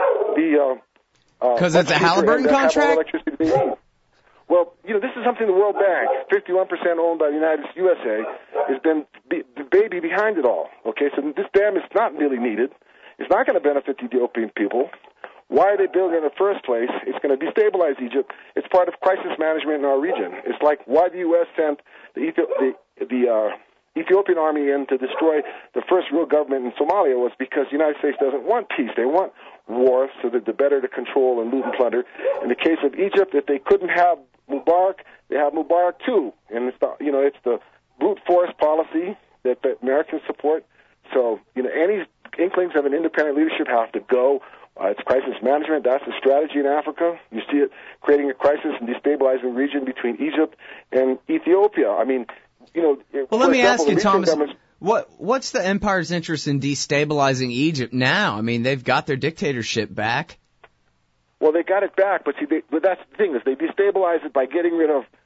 because it's a Halliburton contract? Well, this is something the World Bank, 51% owned by the USA, has been the baby behind it all. Okay, so this dam is not really needed. It's not going to benefit the Ethiopian people. Why are they building it in the first place? It's going to destabilize Egypt. It's part of crisis management in our region. It's like why the U.S. sent the Ethiopian army in to destroy the first real government in Somalia was because the United States doesn't want peace. They want war, so that they're better to control and loot and plunder. In the case of Egypt, if they couldn't have Mubarak, they have Mubarak too. And it's the brute force policy that the Americans support. So, any inklings of an independent leadership have to go. It's crisis management. That's the strategy in Africa. You see it creating a crisis and destabilizing the region between Egypt and Ethiopia. I mean, well, let me ask you, Thomas, what's the empire's interest in destabilizing Egypt now? I mean, they've got their dictatorship back. Well, they got it back, but that's the thing, is they destabilize it by getting rid of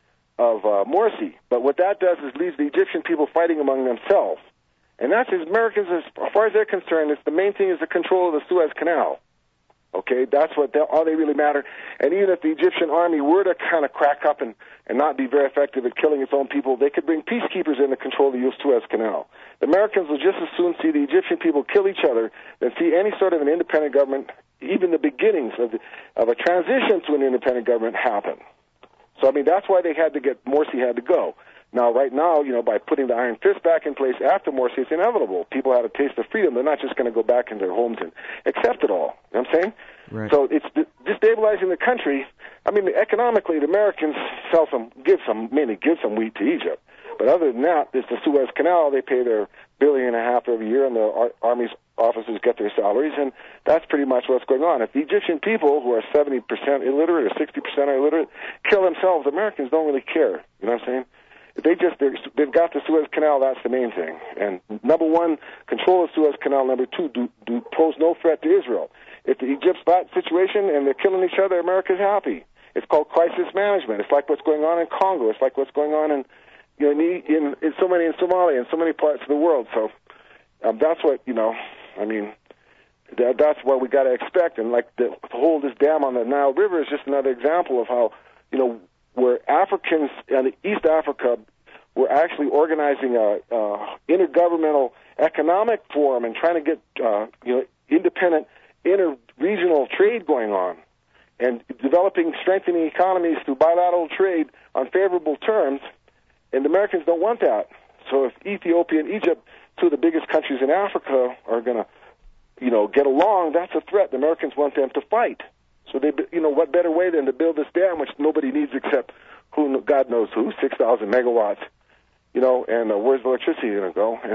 Morsi. But what that does is leaves the Egyptian people fighting among themselves. And that's, as Americans, as far as they're concerned, it's the main thing is the control of the Suez Canal. Okay, that's what all they really matter. And even if the Egyptian army were to kind of crack up and not be very effective at killing its own people, they could bring peacekeepers in to control the Suez Canal. The Americans will just as soon see the Egyptian people kill each other than see any sort of an independent government, even the beginnings of a transition to an independent government happen. So, I mean, that's why Morsi had to go. Now, right now, by putting the iron fist back in place after Morsi, it's inevitable. People had a taste of freedom. They're not just going to go back in their homes and accept it all. You know what I'm saying? Right. So it's destabilizing the country. I mean, economically, the Americans give some wheat to Egypt. But other than that, it's the Suez Canal. They pay their $1.5 billion every year, and the army's officers get their salaries, and that's pretty much what's going on. If the Egyptian people, who are 70% illiterate or 60% are illiterate, kill themselves, Americans don't really care. You know what I'm saying? They've got the Suez Canal. That's the main thing. And number one, control of Suez Canal. Number two, do pose no threat to Israel. If the Egypt's that situation and they're killing each other, America's happy. It's called crisis management. It's like what's going on in Congo. It's like what's going on in Somalia and so many parts of the world. So that's what that's what we got to expect. And like to hold this dam on the Nile River is just another example of how where Africans in East Africa were actually organizing a intergovernmental economic forum and trying to get independent inter-regional trade going on and strengthening economies through bilateral trade on favorable terms, and the Americans don't want that. So if Ethiopia and Egypt, two of the biggest countries in Africa, are going to get along, that's a threat. The Americans want them to fight. So what better way than to build this dam, which nobody needs except God knows who, 6,000 megawatts, and where's the electricity going to go?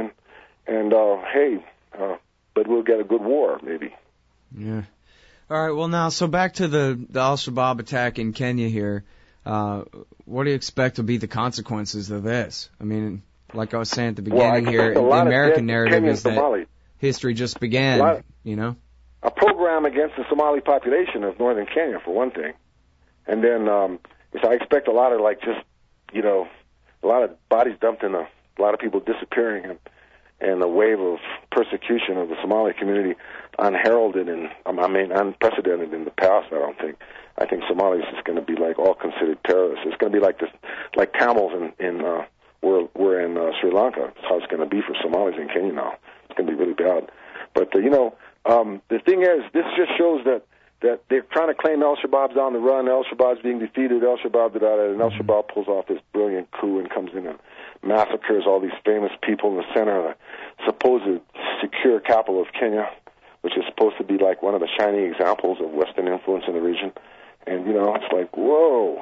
But we'll get a good war, maybe. Yeah. All right, well now, so back to the Al-Shabaab attack in Kenya here. What do you expect will be the consequences of this? I mean, like I was saying at the beginning here, the American narrative is that history just began, A program against the Somali population of northern Kenya, for one thing. And then, so I expect a lot of, a lot of bodies dumped in a lot of people disappearing and a wave of persecution of the Somali community unheralded and, unprecedented in the past, I don't think. I think Somalia is going to be all considered terrorists. It's going to be like Tamils we're in Sri Lanka. That's how it's going to be for Somalis in Kenya now. It's going to be really bad. But, the thing is, this just shows that they're trying to claim Al-Shabaab's on the run, Al-Shabaab's being defeated, Al-Shabaab, and Al-Shabaab pulls off this brilliant coup and comes in and massacres all these famous people in the center of the supposed secure capital of Kenya, which is supposed to be like one of the shining examples of Western influence in the region. And, it's like, whoa.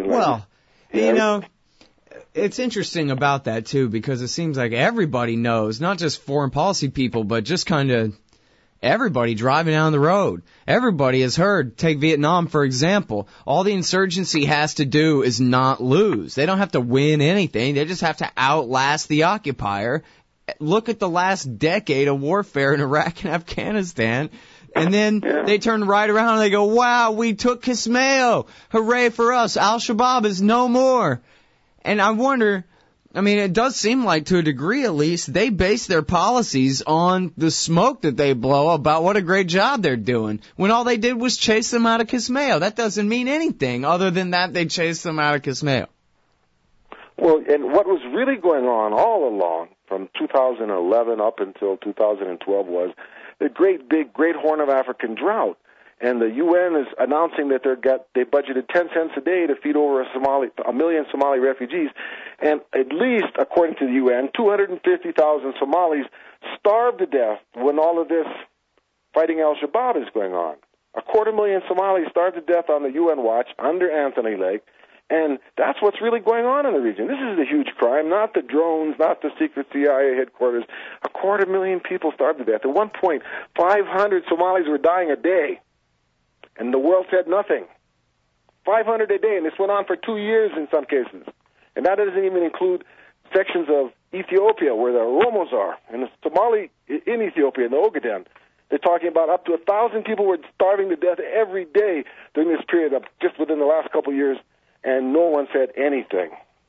It's interesting about that, too, because it seems like everybody knows, not just foreign policy people, but just kind of everybody driving down the road. Everybody has heard, take Vietnam, for example. All the insurgency has to do is not lose. They don't have to win anything. They just have to outlast the occupier. Look at the last decade of warfare in Iraq and Afghanistan. And then they turn right around and they go, wow, we took Kismayo. Hooray for us. Al-Shabaab is no more. And I wonder, it does seem like, to a degree at least, they base their policies on the smoke that they blow about what a great job they're doing, when all they did was chase them out of Kismayo. That doesn't mean anything other than that they chased them out of Kismayo. Well, and what was really going on all along, from 2011 up until 2012, was the great Horn of African drought. And the UN is announcing that they budgeted 10 cents a day to feed over a million Somali refugees. And at least, according to the UN, 250,000 Somalis starved to death when all of this fighting Al-Shabaab is going on. 250,000 Somalis starved to death on the UN watch under Anthony Lake. And that's what's really going on in the region. This is the huge crime, not the drones, not the secret CIA headquarters. 250,000 people starved to death. At one point, 500 Somalis were dying a day. And the world said nothing. 500 a day, and this went on for 2 years in some cases. And that doesn't even include sections of Ethiopia where the Oromos are, and the Somali in Ethiopia, in the Ogaden. They're talking about up to 1,000 people were starving to death every day during this period of just within the last couple of years, and no one said anything.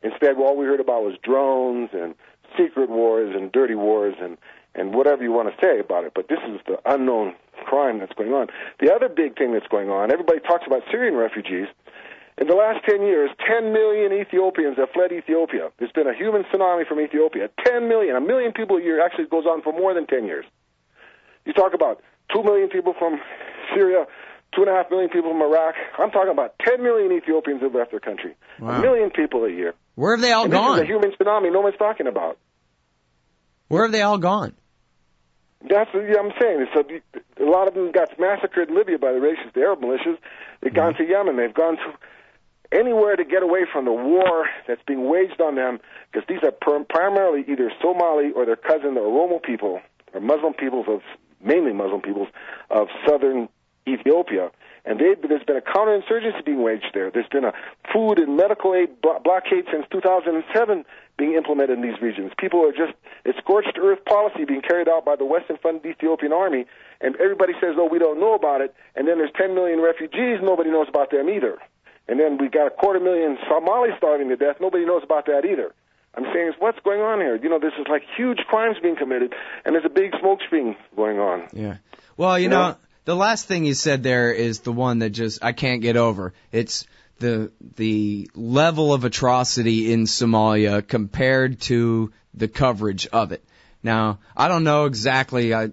Instead, all we heard about was drones and secret wars and dirty wars and whatever you want to say about it. But this is the unknown crime that's going on. The other big thing that's going on, everybody talks about Syrian refugees. In the last 10 years, 10 million Ethiopians have fled Ethiopia. There's been a human tsunami from Ethiopia. 10 million, a million people a year, actually goes on for more than 10 years. You talk about 2 million people from Syria, 2.5 million people from Iraq. I'm talking about 10 million Ethiopians have left their country. Wow. A million people a year. Where have they all gone? This is a human tsunami no one's talking about. Where have they all gone? That's what I'm saying. A lot of them got massacred in Libya by the racist Arab militias. They've gone to Yemen. They've gone to anywhere to get away from the war that's being waged on them, because these are primarily either Somali or their cousin, the Oromo people, or Muslim peoples mainly Muslim peoples of southern Ethiopia. And there's been a counterinsurgency being waged there. There's been a food and medical aid blockade since 2007 being implemented in these regions. People are it's scorched earth policy being carried out by the Western-funded Ethiopian army, and everybody says, oh, we don't know about it. And then there's 10 million refugees, nobody knows about them either. And then we got 250,000 Somalis starving to death, nobody knows about that either. I'm saying, what's going on here? This is like huge crimes being committed, and there's a big smoke screen going on. Yeah. Well, you know, the last thing you said there is the one that I can't get over. It's the level of atrocity in Somalia compared to the coverage of it. Now, I don't know exactly. I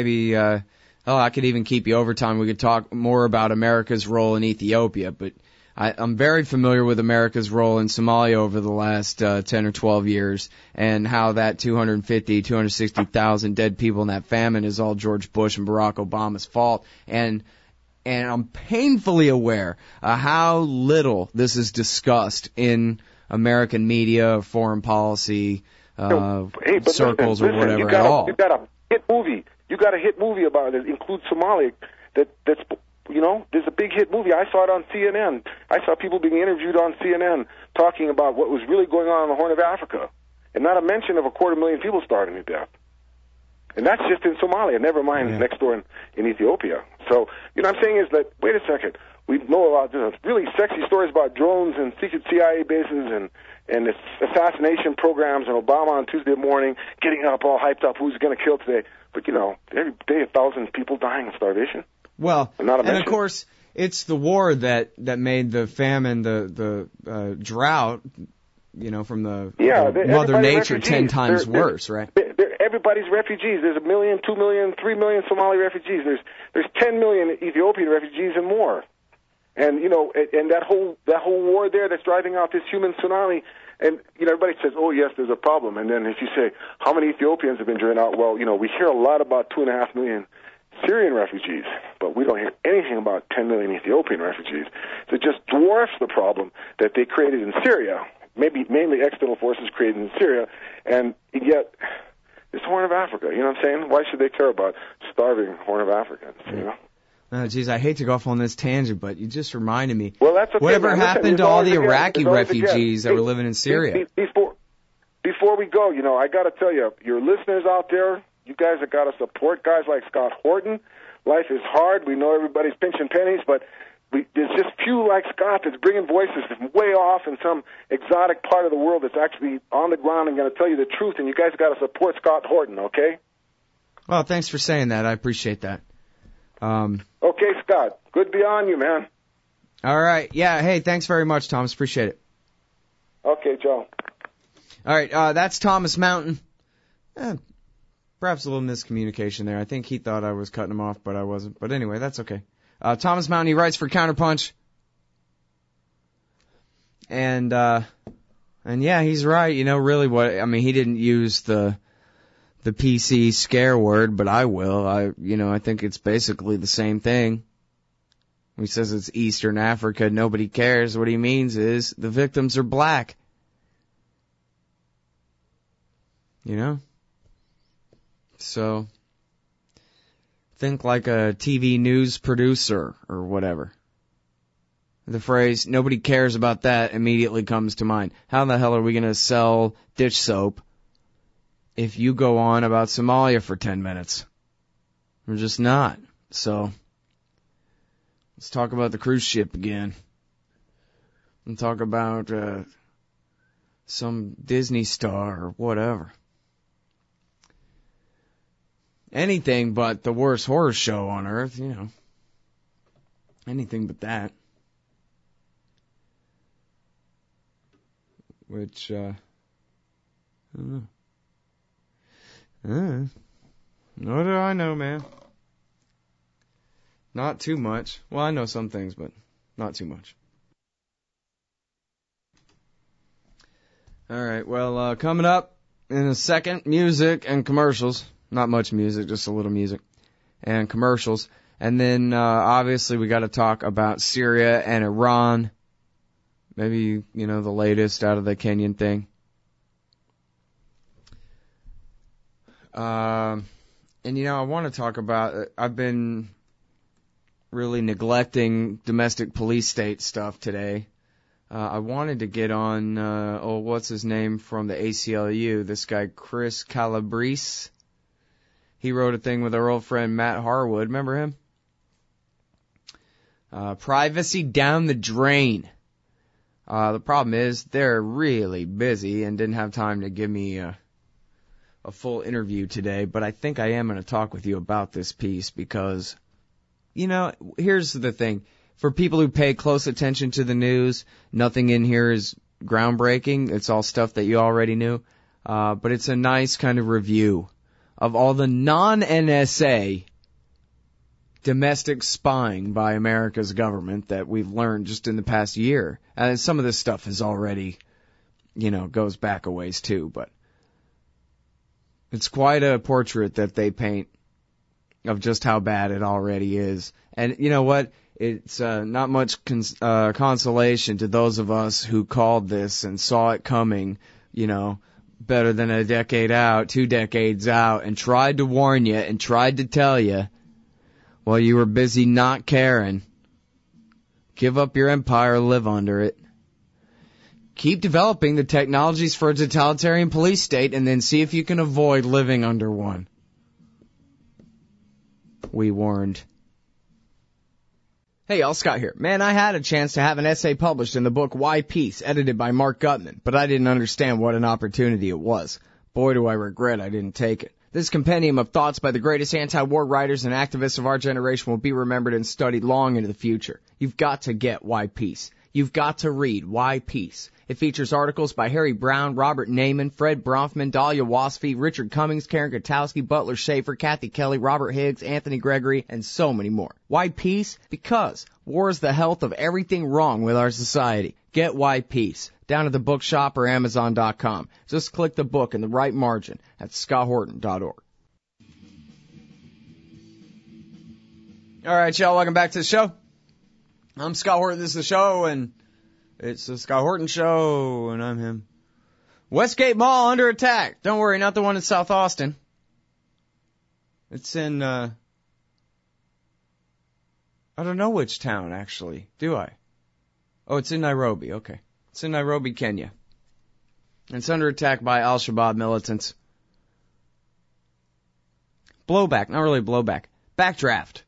could even keep you overtime. We could talk more about America's role in Ethiopia, but I'm very familiar with America's role in Somalia over the last 10 or 12 years, and how that 260,000 dead people in that famine is all George Bush and Barack Obama's fault. And I'm painfully aware of how little this is discussed in American media, foreign policy circles, or whatever at all. You got a hit movie. You got a hit movie about it that includes Somalia. That's there's a big hit movie. I saw it on CNN. I saw people being interviewed on CNN talking about what was really going on in the Horn of Africa, and not a mention of 250,000 people starving to death. And that's just in Somalia, never mind next door in Ethiopia. So, what I'm saying is that, wait a second, we know about really sexy stories about drones and secret CIA bases and assassination programs, and Obama on Tuesday morning getting up all hyped up, who's going to kill today. But, every day 1,000 people dying of starvation. Well, and of course, it's the war that made the famine, the drought, from the Mother Nature 10 times worse, right? Everybody's refugees. There's 1 million, 2 million, 3 million Somali refugees. There's 10 million Ethiopian refugees and more. And and that whole war there that's driving out this human tsunami. And everybody says, oh yes, there's a problem. And then if you say how many Ethiopians have been driven out, well, we hear a lot about 2.5 million Syrian refugees, but we don't hear anything about 10 million Ethiopian refugees. So it just dwarfs the problem that they created in Syria, mainly external forces created in Syria, and yet it's Horn of Africa. You know what I'm saying? Why should they care about starving Horn of Africans? Geez, I hate to go off on this tangent, but you just reminded me. Well, that's okay. Whatever happened to all the Iraqi refugees that were living in Syria? Before we go, I got to tell you, your listeners out there, you guys have got to support guys like Scott Horton. Life is hard. We know everybody's pinching pennies, but there's just few like Scott that's bringing voices from way off in some exotic part of the world that's actually on the ground and going to tell you the truth, and you guys got to support Scott Horton, okay? Well, thanks for saying that. I appreciate that. Okay, Scott. Good to be on you, man. All right. Yeah, hey, thanks very much, Thomas. Appreciate it. Okay, Joe. All right, that's Thomas Mountain. Perhaps a little miscommunication there. I think he thought I was cutting him off, but I wasn't. But anyway, that's okay. Thomas Mountain, he writes for Counterpunch. And yeah, he's right. Really he didn't use the PC scare word, but I will. I think it's basically the same thing. He says it's Eastern Africa, nobody cares. What he means is the victims are black. So, think like a TV news producer or whatever. The phrase, nobody cares about that, immediately comes to mind. How the hell are we going to sell dish soap if you go on about Somalia for 10 minutes? We're just not. So, let's talk about the cruise ship again. And talk about some Disney star or whatever. Anything but the worst horror show on earth, you know. Anything but that. Which, I don't know. What do I know, man? Not too much. Well, I know some things, but not too much. Alright, well, coming up in a second, music and commercials. Not much music, just a little music. And commercials. And then, obviously, we got to talk about Syria and Iran. Maybe, you know, the latest out of the Kenyan thing. And, you know, I want to talk about, I've been really neglecting domestic police state stuff today. I wanted to get on, what's his name from the ACLU? This guy, Chris Calabrese. He wrote a thing with our old friend Matt Harwood. Remember him? Privacy down the drain. The problem is they're really busy and didn't have time to give me a full interview today, but I think I am going to talk with you about this piece because, you know, here's the thing. For people who pay close attention to the news, nothing in here is groundbreaking. It's all stuff that you already knew. But it's a nice kind of review of all the non-NSA domestic spying by America's government that we've learned just in the past year. And some of this stuff is already, you know, goes back a ways too, but it's quite a portrait that they paint of just how bad it already is. And you know what? It's not much consolation to those of us who called this and saw it coming, you know, better than a decade out, 2 decades out, and tried to warn you and tried to tell you while you were busy not caring. Give up your empire, live under it. Keep developing the technologies for a totalitarian police state and then see if you can avoid living under one. We warned. Hey y'all, Scott here. Man, I had a chance to have an essay published in the book Why Peace, edited by Mark Gutman, but I didn't understand what an opportunity it was. Boy, do I regret I didn't take it. This compendium of thoughts by the greatest anti-war writers and activists of our generation will be remembered and studied long into the future. You've got to get Why Peace. You've got to read Why Peace. It features articles by Harry Brown, Robert Naiman, Fred Bronfman, Dahlia Wasfy, Richard Cummings, Karen Kotowski, Butler Schaefer, Kathy Kelly, Robert Higgs, Anthony Gregory, and so many more. Why Peace? Because war is the health of everything wrong with our society. Get Why Peace down at the bookshop or Amazon.com. Just click the book in the right margin at scotthorton.org. All right, y'all, welcome back to the show. I'm Scott Horton. This is the show, and it's the Scott Horton Show, and I'm him. Westgate Mall under attack. Don't worry, not the one in South Austin. It's in, I don't know which town, actually. Do I? Oh, it's in Nairobi. Okay. It's in Nairobi, Kenya. And it's under attack by Al-Shabaab militants. Blowback. Not really blowback. Backdraft.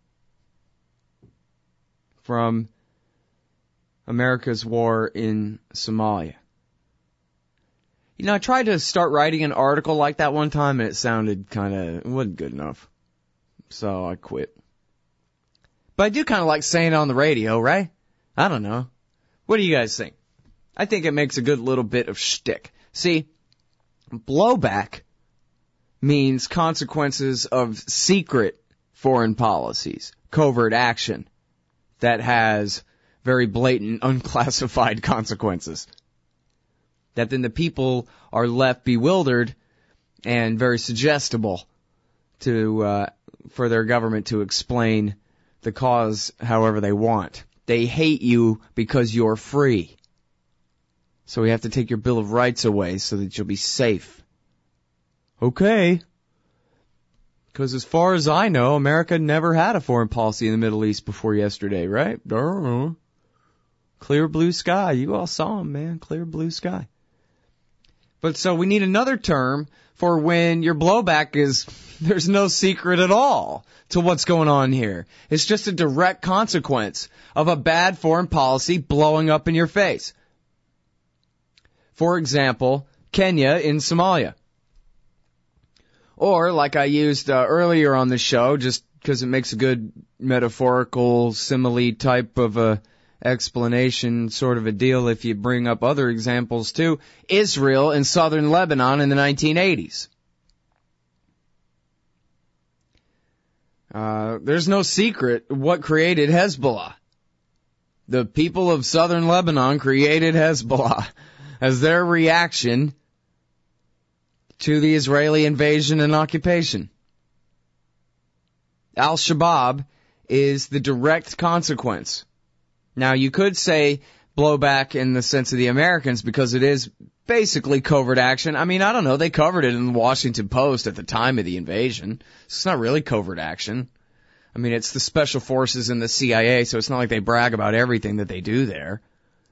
From America's war in Somalia. You know, I tried to start writing an article like that one time, and it sounded it wasn't good enough. So I quit. But I do kind of like saying it on the radio, right? I don't know. What do you guys think? I think it makes a good little bit of shtick. See, blowback means consequences of secret foreign policies, covert action that has very blatant, unclassified consequences. That then the people are left bewildered and very suggestible to for their government to explain the cause however they want. They hate you because you're free. So we have to take your Bill of Rights away so that you'll be safe. Okay. Because as far as I know, America never had a foreign policy in the Middle East before yesterday, right? Clear blue sky. You all saw him, man. Clear blue sky. But so we need another term for when your blowback is, there's no secret at all to what's going on here. It's just a direct consequence of a bad foreign policy blowing up in your face. For example, Kenya in Somalia. Or, like I used earlier on the show, just because it makes a good metaphorical simile type of a explanation sort of a deal if you bring up other examples too, Israel and southern Lebanon in the 1980s. There's no secret what created Hezbollah. The people of southern Lebanon created Hezbollah as their reaction to the Israeli invasion and occupation. Al-Shabaab is the direct consequence. Now, you could say blowback in the sense of the Americans because it is basically covert action. I mean, I don't know. They covered it in the Washington Post at the time of the invasion. It's not really covert action. I mean, it's the special forces and the CIA, so it's not like they brag about everything that they do there.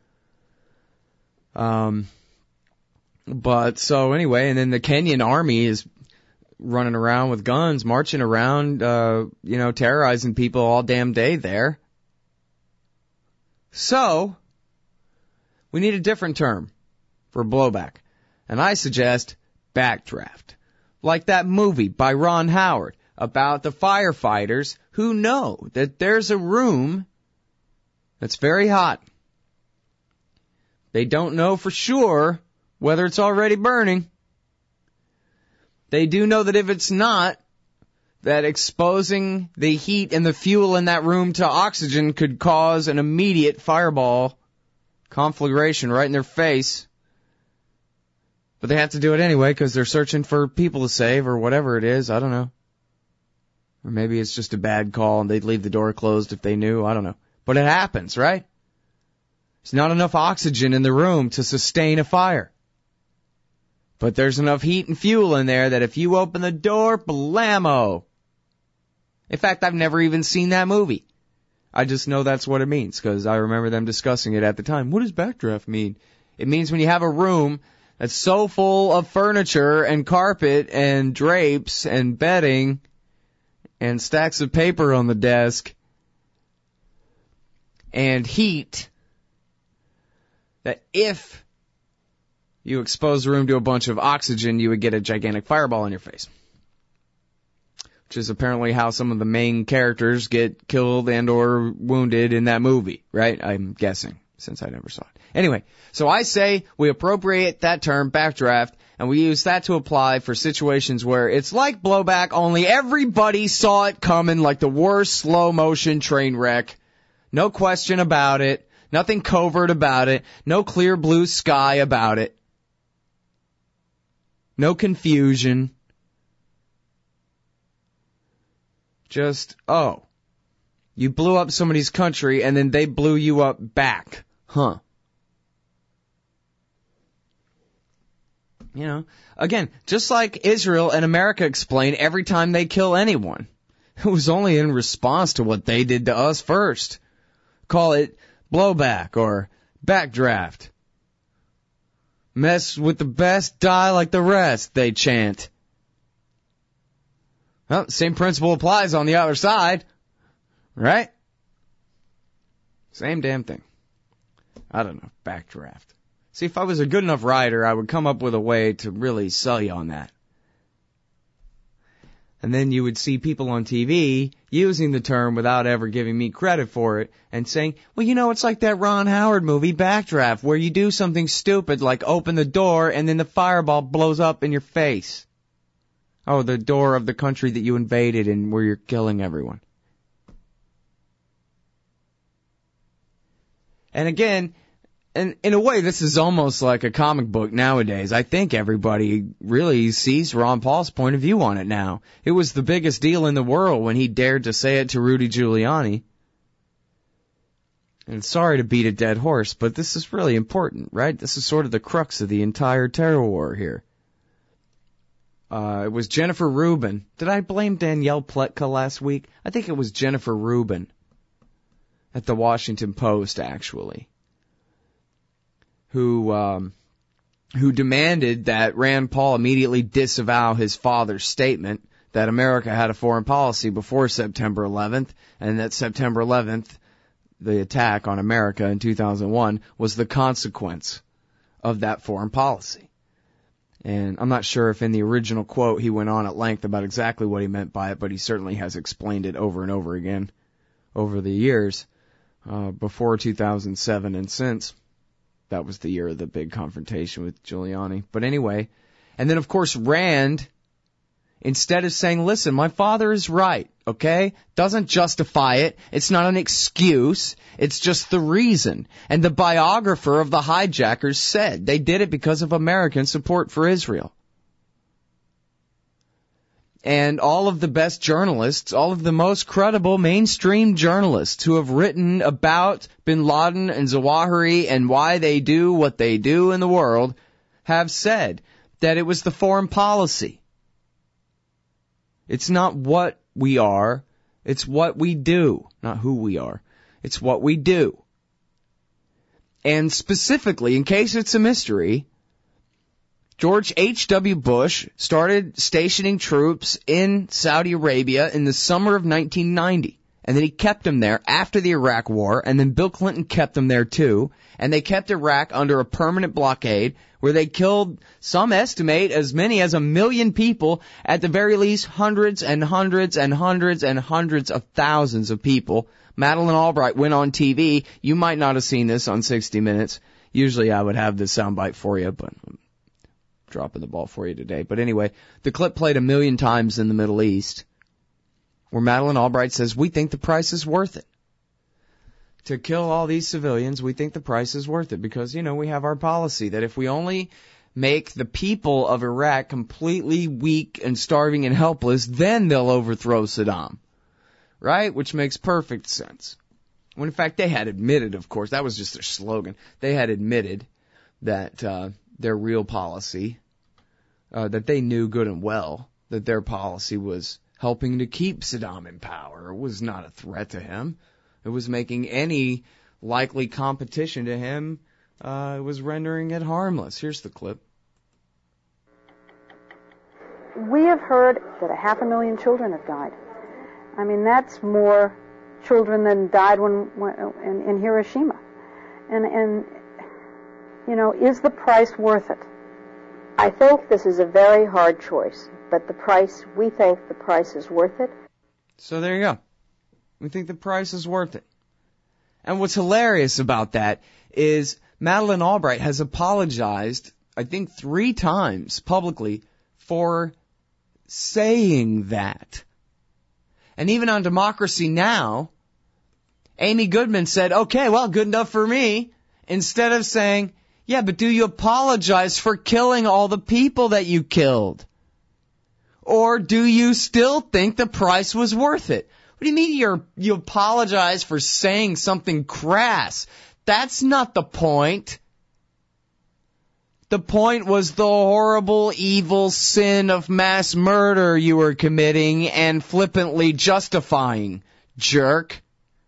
But so anyway, and then the Kenyan army is running around with guns, marching around, terrorizing people all damn day there. So, we need a different term for blowback. And I suggest backdraft. Like that movie by Ron Howard about the firefighters who know that there's a room that's very hot. They don't know for sure whether it's already burning. They do know that if it's not, that exposing the heat and the fuel in that room to oxygen could cause an immediate fireball conflagration right in their face. But they have to do it anyway because they're searching for people to save or whatever it is. I don't know. Or maybe it's just a bad call and they'd leave the door closed if they knew. I don't know. But it happens, right? There's not enough oxygen in the room to sustain a fire. But there's enough heat and fuel in there that if you open the door, blammo. In fact, I've never even seen that movie. I just know that's what it means because I remember them discussing it at the time. What does backdraft mean? It means when you have a room that's so full of furniture and carpet and drapes and bedding and stacks of paper on the desk and heat that if you expose the room to a bunch of oxygen, you would get a gigantic fireball in your face. Which is apparently how some of the main characters get killed and or wounded in that movie, right? I'm guessing, since I never saw it. Anyway, so I say we appropriate that term, backdraft, and we use that to apply for situations where it's like blowback, only everybody saw it coming like the worst slow-motion train wreck. No question about it. Nothing covert about it. No clear blue sky about it. No confusion. Just, you blew up somebody's country and then they blew you up back. Huh. Again, just like Israel and America explain every time they kill anyone. It was only in response to what they did to us first. Call it blowback or backdraft. Mess with the best, die like the rest, they chant. Well, same principle applies on the other side, right? Same damn thing. I don't know, backdraft. See, if I was a good enough writer, I would come up with a way to really sell you on that. And then you would see people on TV using the term without ever giving me credit for it and saying, well, it's like that Ron Howard movie, Backdraft, where you do something stupid like open the door and then the fireball blows up in your face. Oh, the door of the country that you invaded and where you're killing everyone. And again, and in a way, this is almost like a comic book nowadays. I think everybody really sees Ron Paul's point of view on it now. It was the biggest deal in the world when he dared to say it to Rudy Giuliani. And sorry to beat a dead horse, but this is really important, right? This is sort of the crux of the entire terror war here. It was Jennifer Rubin. Did I blame Danielle Pletka last week? I think it was Jennifer Rubin at the Washington Post, actually, who demanded that Rand Paul immediately disavow his father's statement that America had a foreign policy before September 11th, and that September 11th, the attack on America in 2001, was the consequence of that foreign policy. And I'm not sure if in the original quote he went on at length about exactly what he meant by it, but he certainly has explained it over and over again over the years, before 2007 and since. That was the year of the big confrontation with Giuliani. But anyway, and then of course Rand, instead of saying, listen, my father is right, okay? Doesn't justify it. It's not an excuse. It's just the reason. And the biographer of the hijackers said they did it because of American support for Israel. And all of the best journalists, all of the most credible mainstream journalists who have written about bin Laden and Zawahiri and why they do what they do in the world have said that it was the foreign policy. It's not what we are, it's what we do. Not who we are. It's what we do. And specifically, in case it's a mystery, George H.W. Bush started stationing troops in Saudi Arabia in the summer of 1990. And then he kept them there after the Iraq War, and then Bill Clinton kept them there too. And they kept Iraq under a permanent blockade where they killed, some estimate, as many as 1 million people, at the very least hundreds and hundreds and hundreds and hundreds of thousands of people. Madeleine Albright went on TV. You might not have seen this on 60 Minutes. Usually I would have this soundbite for you, but I'm dropping the ball for you today. But anyway, the clip played 1 million times in the Middle East, where Madeleine Albright says, we think the price is worth it. To kill all these civilians, we think the price is worth it because, we have our policy that if we only make the people of Iraq completely weak and starving and helpless, then they'll overthrow Saddam. Right? Which makes perfect sense. When in fact they had admitted, of course, that was just their slogan, they had admitted that their real policy, that they knew good and well that their policy was helping to keep Saddam in power. It was not a threat to him. It was making any likely competition to him, it was rendering it harmless. Here's the clip. We have heard that 500,000 children have died. I mean, that's more children than died in Hiroshima. And is the price worth it? I think this is a very hard choice, but we think the price is worth it. So there you go. We think the price is worth it. And what's hilarious about that is Madeleine Albright has apologized, I think 3 times publicly, for saying that. And even on Democracy Now!, Amy Goodman said, okay, well, good enough for me, instead of saying, yeah, but do you apologize for killing all the people that you killed? Or do you still think the price was worth it? What do you mean you apologize for saying something crass? That's not the point. The point was the horrible, evil sin of mass murder you were committing and flippantly justifying, jerk.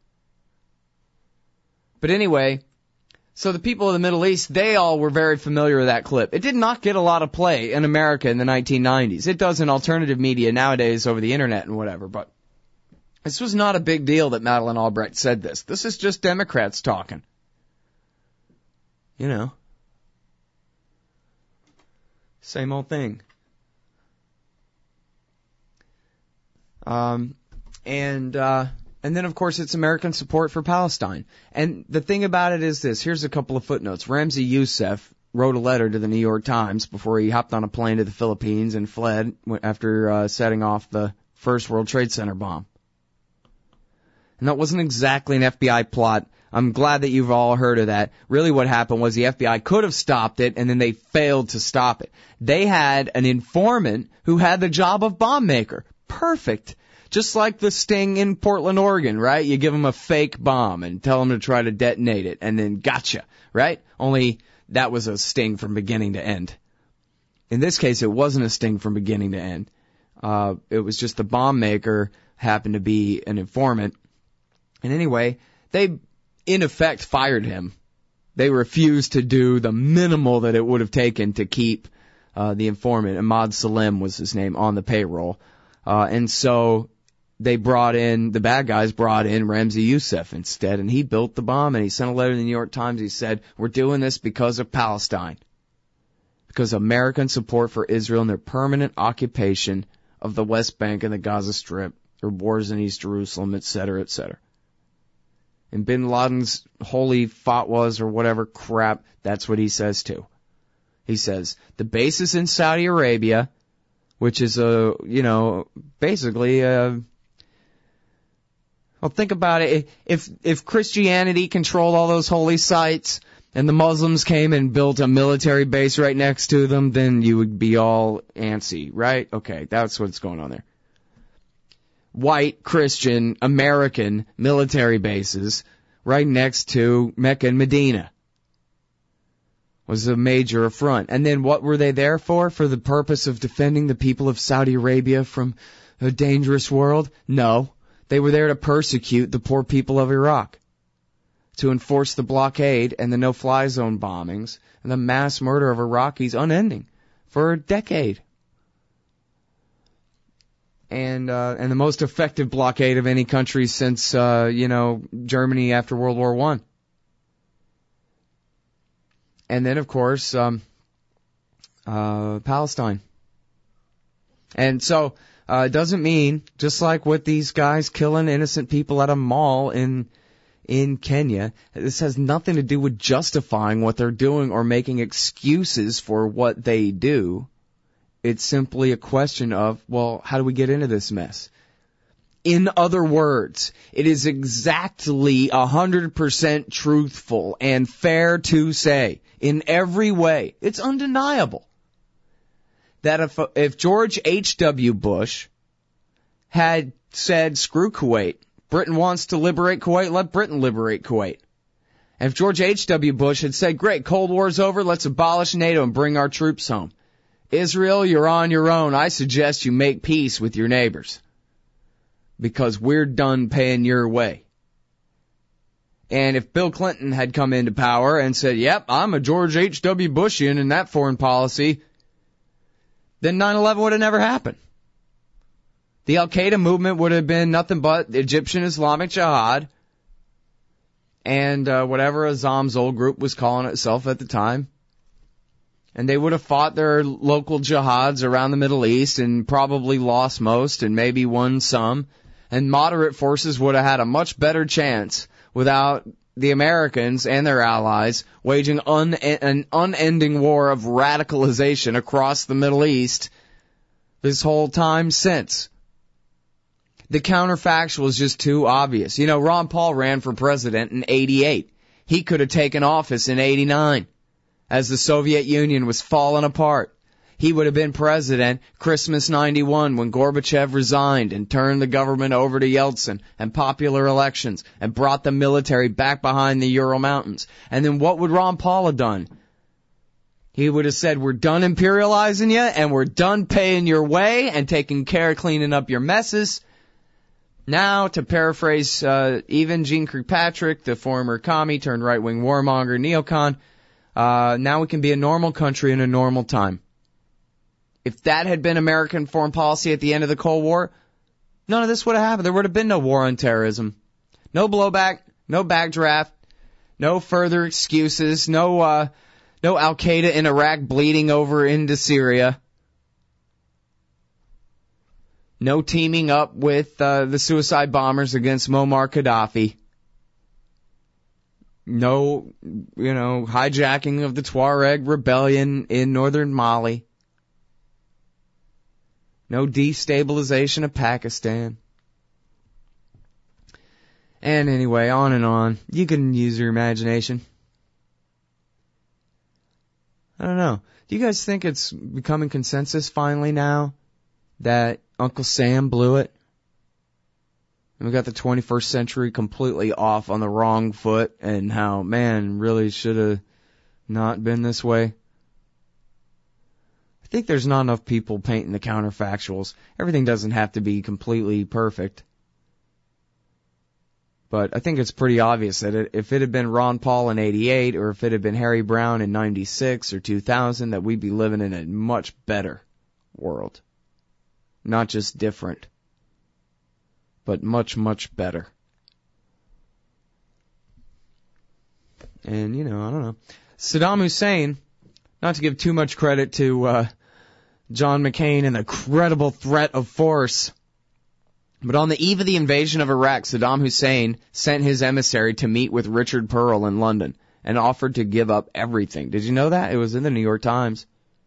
But anyway, so the people of the Middle East, they all were very familiar with that clip. It did not get a lot of play in America in the 1990s. It does in alternative media nowadays over the internet and whatever, but this was not a big deal that Madeleine Albright said this. This is just Democrats talking. Same old thing. And then, of course, it's American support for Palestine. And the thing about it is this. Here's a couple of footnotes. Ramzi Youssef wrote a letter to the New York Times before he hopped on a plane to the Philippines and fled after setting off the first World Trade Center bomb. And that wasn't exactly an FBI plot. I'm glad that you've all heard of that. Really what happened was the FBI could have stopped it, and then they failed to stop it. They had an informant who had the job of bomb maker. Perfect. Just like the sting in Portland, Oregon, right? You give them a fake bomb and tell them to try to detonate it, and then gotcha, right? Only that was a sting from beginning to end. In this case, it wasn't a sting from beginning to end. It was just the bomb maker happened to be an informant. And anyway, they in effect fired him. They refused to do the minimal that it would have taken to keep the informant, Ahmad Salim was his name, on the payroll. And so the bad guys brought in Ramzi Youssef instead, and he built the bomb, and he sent a letter to the New York Times. He said, we're doing this because of Palestine, because of American support for Israel and their permanent occupation of the West Bank and the Gaza Strip, or wars in East Jerusalem, etc., etc. And bin Laden's holy fatwas or whatever crap, that's what he says too. He says, the base is in Saudi Arabia, which is basically well, think about it. If Christianity controlled all those holy sites and the Muslims came and built a military base right next to them, then you would be all antsy, right? Okay, that's what's going on there. White, Christian, American military bases right next to Mecca and Medina was a major affront. And then what were they there for? For the purpose of defending the people of Saudi Arabia from a dangerous world? No. They were there to persecute the poor people of Iraq, to enforce the blockade and the no-fly zone bombings and the mass murder of Iraqis unending for a decade. And the most effective blockade of any country since, Germany after World War I. And then, of course, Palestine. And so, it doesn't mean, just like with these guys killing innocent people at a mall in Kenya, this has nothing to do with justifying what they're doing or making excuses for what they do. It's simply a question of, well, how do we get into this mess? In other words, it is exactly 100% truthful and fair to say, in every way, it's undeniable, that if George H.W. Bush had said, screw Kuwait, Britain wants to liberate Kuwait, let Britain liberate Kuwait. And if George H.W. Bush had said, great, Cold War's over, let's abolish NATO and bring our troops home. Israel, you're on your own. I suggest you make peace with your neighbors, because we're done paying your way. And if Bill Clinton had come into power and said, yep, I'm a George H.W. Bushian in that foreign policy, then 9/11 would have never happened. The Al-Qaeda movement would have been nothing but Egyptian Islamic Jihad and whatever Azam's old group was calling itself at the time. And they would have fought their local jihads around the Middle East and probably lost most and maybe won some. And moderate forces would have had a much better chance without the Americans and their allies waging an unending war of radicalization across the Middle East this whole time since. The counterfactual is just too obvious. You know, Ron Paul ran for president in 88. He could have taken office in 89 as the Soviet Union was falling apart. He would have been president Christmas 91 when Gorbachev resigned and turned the government over to Yeltsin and popular elections and brought the military back behind the Ural Mountains. And then what would Ron Paul have done? He would have said, we're done imperializing you and we're done paying your way and taking care of cleaning up your messes. Now, to paraphrase even Gene Kirkpatrick, the former commie turned right-wing warmonger neocon, now we can be a normal country in a normal time. If that had been American foreign policy at the end of the Cold War, none of this would have happened. There would have been no war on terrorism. No blowback, no backdraft, no further excuses, no Al-Qaeda in Iraq bleeding over into Syria. No teaming up with the suicide bombers against Muammar Gaddafi. No, hijacking of the Tuareg rebellion in northern Mali. No destabilization of Pakistan. And anyway, on and on. You can use your imagination. I don't know. Do you guys think it's becoming consensus finally now that Uncle Sam blew it? And we got the 21st century completely off on the wrong foot, and how, man, really should have not been this way. I think there's not enough people painting the counterfactuals. Everything doesn't have to be completely perfect. But I think it's pretty obvious that if it had been Ron Paul in 88, or if it had been Harry Brown in 96 or 2000, that we'd be living in a much better world. Not just different. but much, much better. And, I don't know. Saddam Hussein, not to give too much credit to John McCain and the credible threat of force, but on the eve of the invasion of Iraq, Saddam Hussein sent his emissary to meet with Richard Pearl in London and offered to give up everything. Did you know that? It was in the New York Times.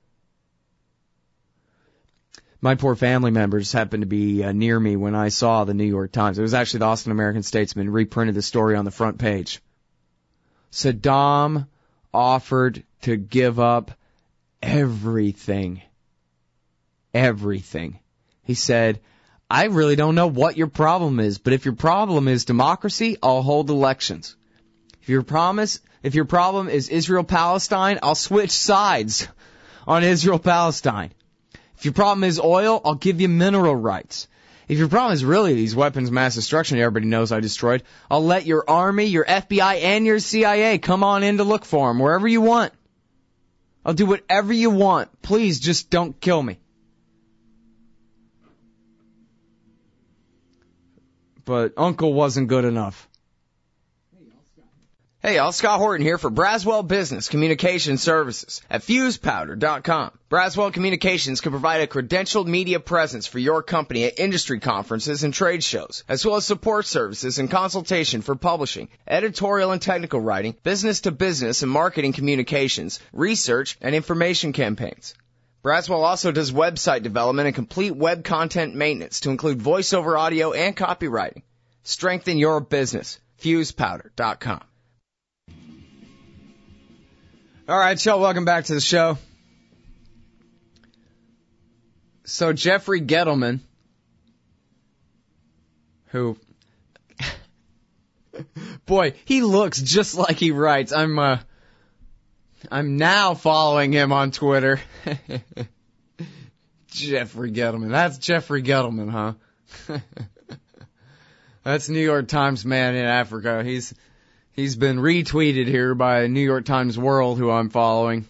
My poor family members happened to be near me when I saw the New York Times. It was actually the Austin American-Statesman reprinted the story on the front page. Saddam offered to give up everything. Everything. He said, I really don't know what your problem is, but if your problem is democracy, I'll hold elections. If your problem is Israel-Palestine, I'll switch sides on Israel-Palestine. If your problem is oil, I'll give you mineral rights. If your problem is really these weapons of mass destruction everybody knows I destroyed, I'll let your army, your FBI, and your CIA come on in to look for them wherever you want. I'll do whatever you want. Please just don't kill me. But Uncle wasn't good enough. Hey y'all, Scott Horton here for Braswell Business Communication Services at FusePowder.com. Braswell Communications can provide a credentialed media presence for your company at industry conferences and trade shows, as well as support services and consultation for publishing, editorial and technical writing, business-to-business and marketing communications, research, and information campaigns. Braswell also does website development and complete web content maintenance to include voiceover audio and copywriting. Strengthen your business. FusePowder.com. All right, y'all, welcome back to the show. So Jeffrey Gettleman, who, boy, he looks just like he writes. I'm now following him on Twitter. Jeffrey Gettleman. That's Jeffrey Gettleman, huh? That's New York Times man in Africa. He's been retweeted here by New York Times World, who I'm following.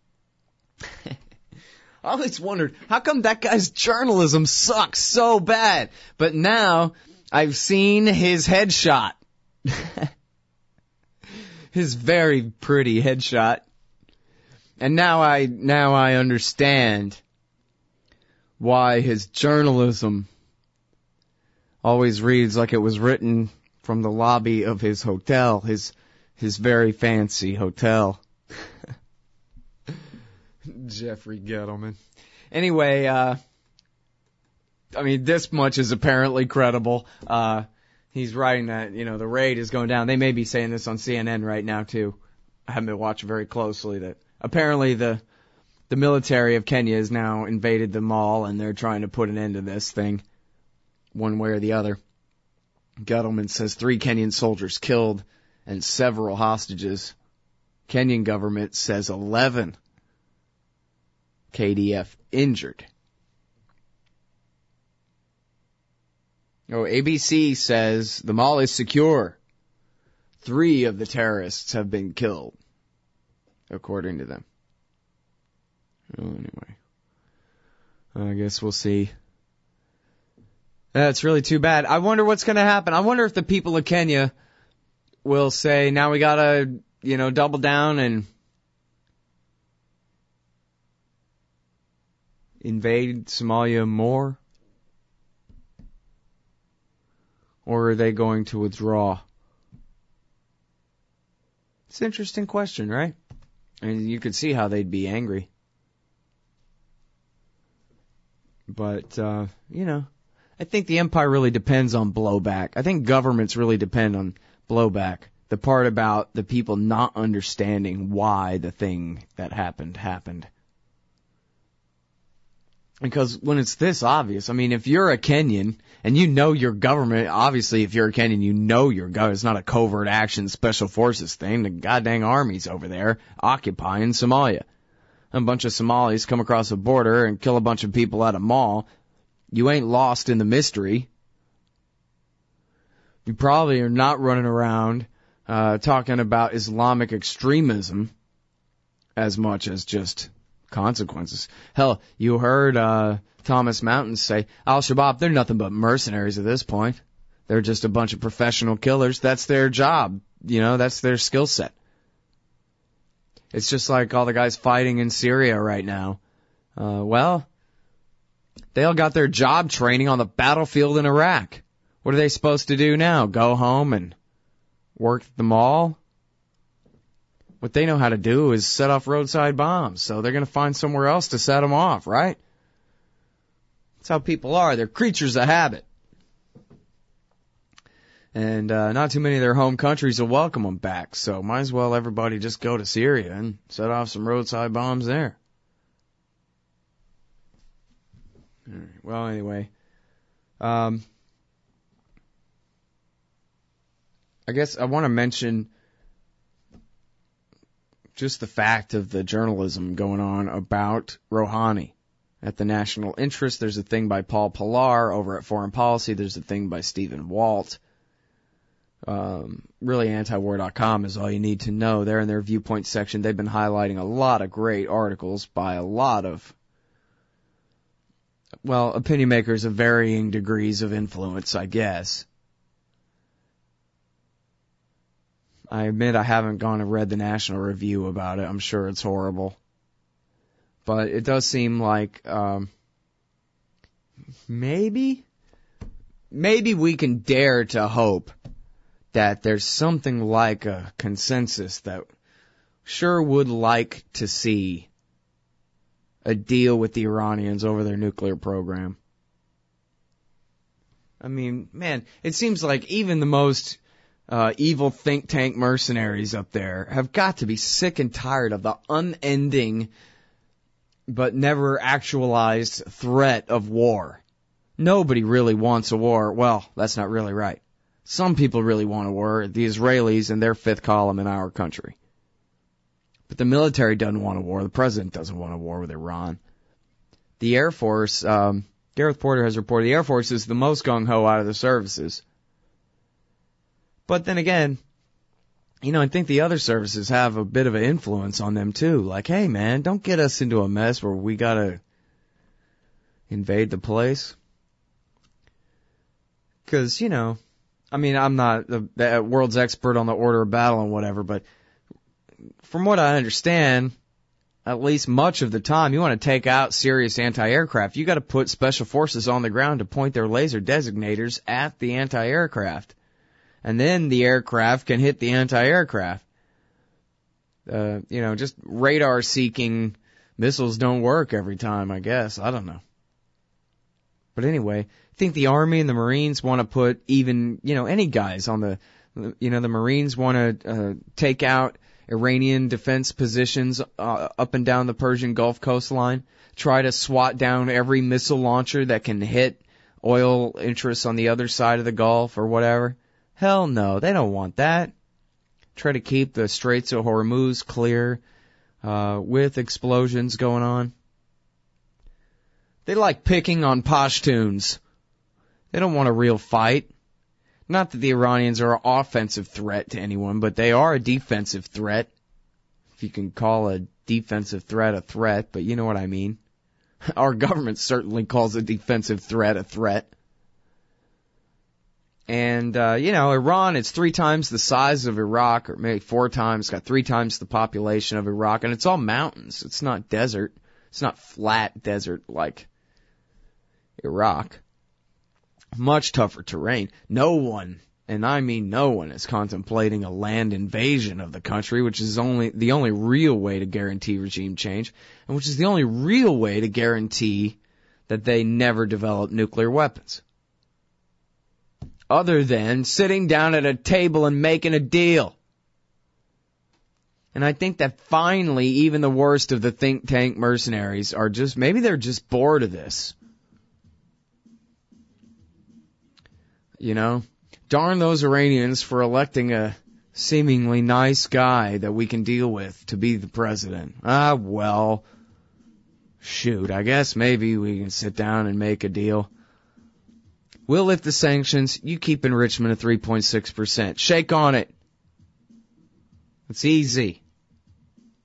I always wondered, how come that guy's journalism sucks so bad? But now I've seen his headshot. His very pretty headshot. And now I understand why his journalism always reads like it was written from the lobby of his hotel, his very fancy hotel. Jeffrey Gettleman. Anyway, this much is apparently credible. He's writing that, the raid is going down. They may be saying this on CNN right now, too. I haven't been watching very closely that apparently the military of Kenya has now invaded the mall and they're trying to put an end to this thing one way or the other. Gettleman says 3 Kenyan soldiers killed and several hostages. Kenyan government says 11 KDF injured. ABC says the mall is secure. 3 of the terrorists have been killed, according to them. Anyway, I guess we'll see. That's really too bad. I wonder what's going to happen. I wonder if the people of Kenya will say, now we got to, double down and invade Somalia more? Or are they going to withdraw? It's an interesting question, right? And you could see how they'd be angry. But, I think the empire really depends on blowback. I think governments really depend on blowback. The part about the people not understanding why the thing that happened. Because when it's this obvious, if you're a Kenyan and you know your government, obviously if you're a Kenyan, you know your government. It's not a covert action special forces thing. The goddamn army's over there occupying Somalia. A bunch of Somalis come across the border and kill a bunch of people at a mall. You ain't lost in the mystery. You probably are not running around talking about Islamic extremism as much as just consequences. Hell, you heard Thomas Mountain say, Al-Shabaab, they're nothing but mercenaries at this point. They're just a bunch of professional killers. That's their job. That's their skill set. It's just like all the guys fighting in Syria right now. They all got their job training on the battlefield in Iraq. What are they supposed to do now? Go home and work at the mall? What they know how to do is set off roadside bombs, so they're going to find somewhere else to set them off, right? That's how people are. They're creatures of habit. And not too many of their home countries will welcome them back, so might as well everybody just go to Syria and set off some roadside bombs there. All right, well, anyway. I guess I want to mention just the fact of the journalism going on about Rouhani at the National Interest. There's a thing by Paul Pillar over at Foreign Policy. There's a thing by Stephen Walt. Really, antiwar.com is all you need to know. There in their viewpoint section, they've been highlighting a lot of great articles by a lot of, opinion makers of varying degrees of influence, I guess. I admit I haven't gone and read the National Review about it. I'm sure it's horrible. But it does seem like maybe we can dare to hope that there's something like a consensus that sure would like to see a deal with the Iranians over their nuclear program. I mean, man, it seems like even the most evil think tank mercenaries up there have got to be sick and tired of the unending but never actualized threat of war. Nobody really wants a war. Well, that's not really right. Some people really want a war, the Israelis and their fifth column in our country. But the military doesn't want a war. The president doesn't want a war with Iran. The Air Force, Gareth Porter has reported, the Air Force is the most gung-ho out of the services. But then again, I think the other services have a bit of an influence on them too. Like, hey man, don't get us into a mess where we gotta invade the place. Cause, I'm not the world's expert on the order of battle and whatever, but from what I understand, at least much of the time, you want to take out serious anti-aircraft, you gotta put special forces on the ground to point their laser designators at the anti-aircraft. And then the aircraft can hit the anti-aircraft. Just radar-seeking missiles don't work every time, I guess. I don't know. But anyway, I think the Army and the Marines want to put even, any guys on the Marines want to take out Iranian defense positions up and down the Persian Gulf coastline, try to swat down every missile launcher that can hit oil interests on the other side of the Gulf or whatever. Hell no, they don't want that. Try to keep the Straits of Hormuz clear with explosions going on. They like picking on Pashtuns. They don't want a real fight. Not that the Iranians are an offensive threat to anyone, but they are a defensive threat. If you can call a defensive threat a threat, but you know what I mean. Our government certainly calls a defensive threat a threat. And, Iran is 3 times the size of Iraq, or maybe 4 times, got 3 times the population of Iraq, and it's all mountains. It's not desert. It's not flat desert like Iraq. Much tougher terrain. No one, and I mean no one, is contemplating a land invasion of the country, which is the only real way to guarantee regime change, and which is the only real way to guarantee that they never develop nuclear weapons. Other than sitting down at a table and making a deal. And I think that finally, even the worst of the think tank mercenaries are maybe they're just bored of this. Darn those Iranians for electing a seemingly nice guy that we can deal with to be the president. Shoot, I guess maybe we can sit down and make a deal. We'll lift the sanctions. You keep enrichment at 3.6%. Shake on it. It's easy.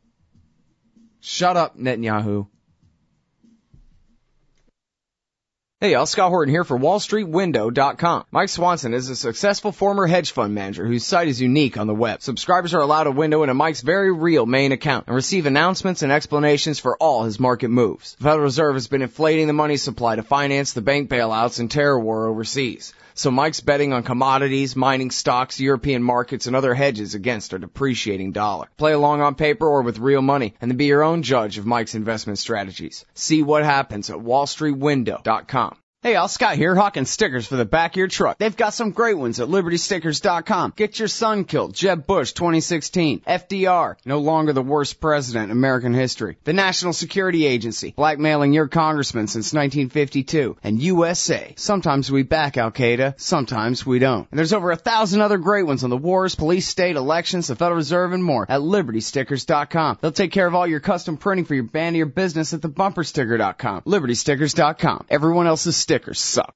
Shut up, Netanyahu. Hey y'all, Scott Horton here for WallStreetWindow.com. Mike Swanson is a successful former hedge fund manager whose site is unique on the web. Subscribers are allowed a window into Mike's very real main account and receive announcements and explanations for all his market moves. The Federal Reserve has been inflating the money supply to finance the bank bailouts and terror war overseas. So Mike's betting on commodities, mining stocks, European markets, and other hedges against a depreciating dollar. Play along on paper or with real money, and then be your own judge of Mike's investment strategies. See what happens at WallStreetWindow.com. Hey, y'all, Scott here, hawking stickers for the back of your truck. They've got some great ones at LibertyStickers.com. Get your son killed, Jeb Bush 2016, FDR, no longer the worst president in American history, the National Security Agency, blackmailing your congressman since 1952, and USA. Sometimes we back Al-Qaeda, sometimes we don't. And there's over 1,000 other great ones on the wars, police, state, elections, the Federal Reserve, and more at LibertyStickers.com. They'll take care of all your custom printing for your band or your business at thebumpersticker.com. LibertyStickers.com. Everyone else's stickers suck.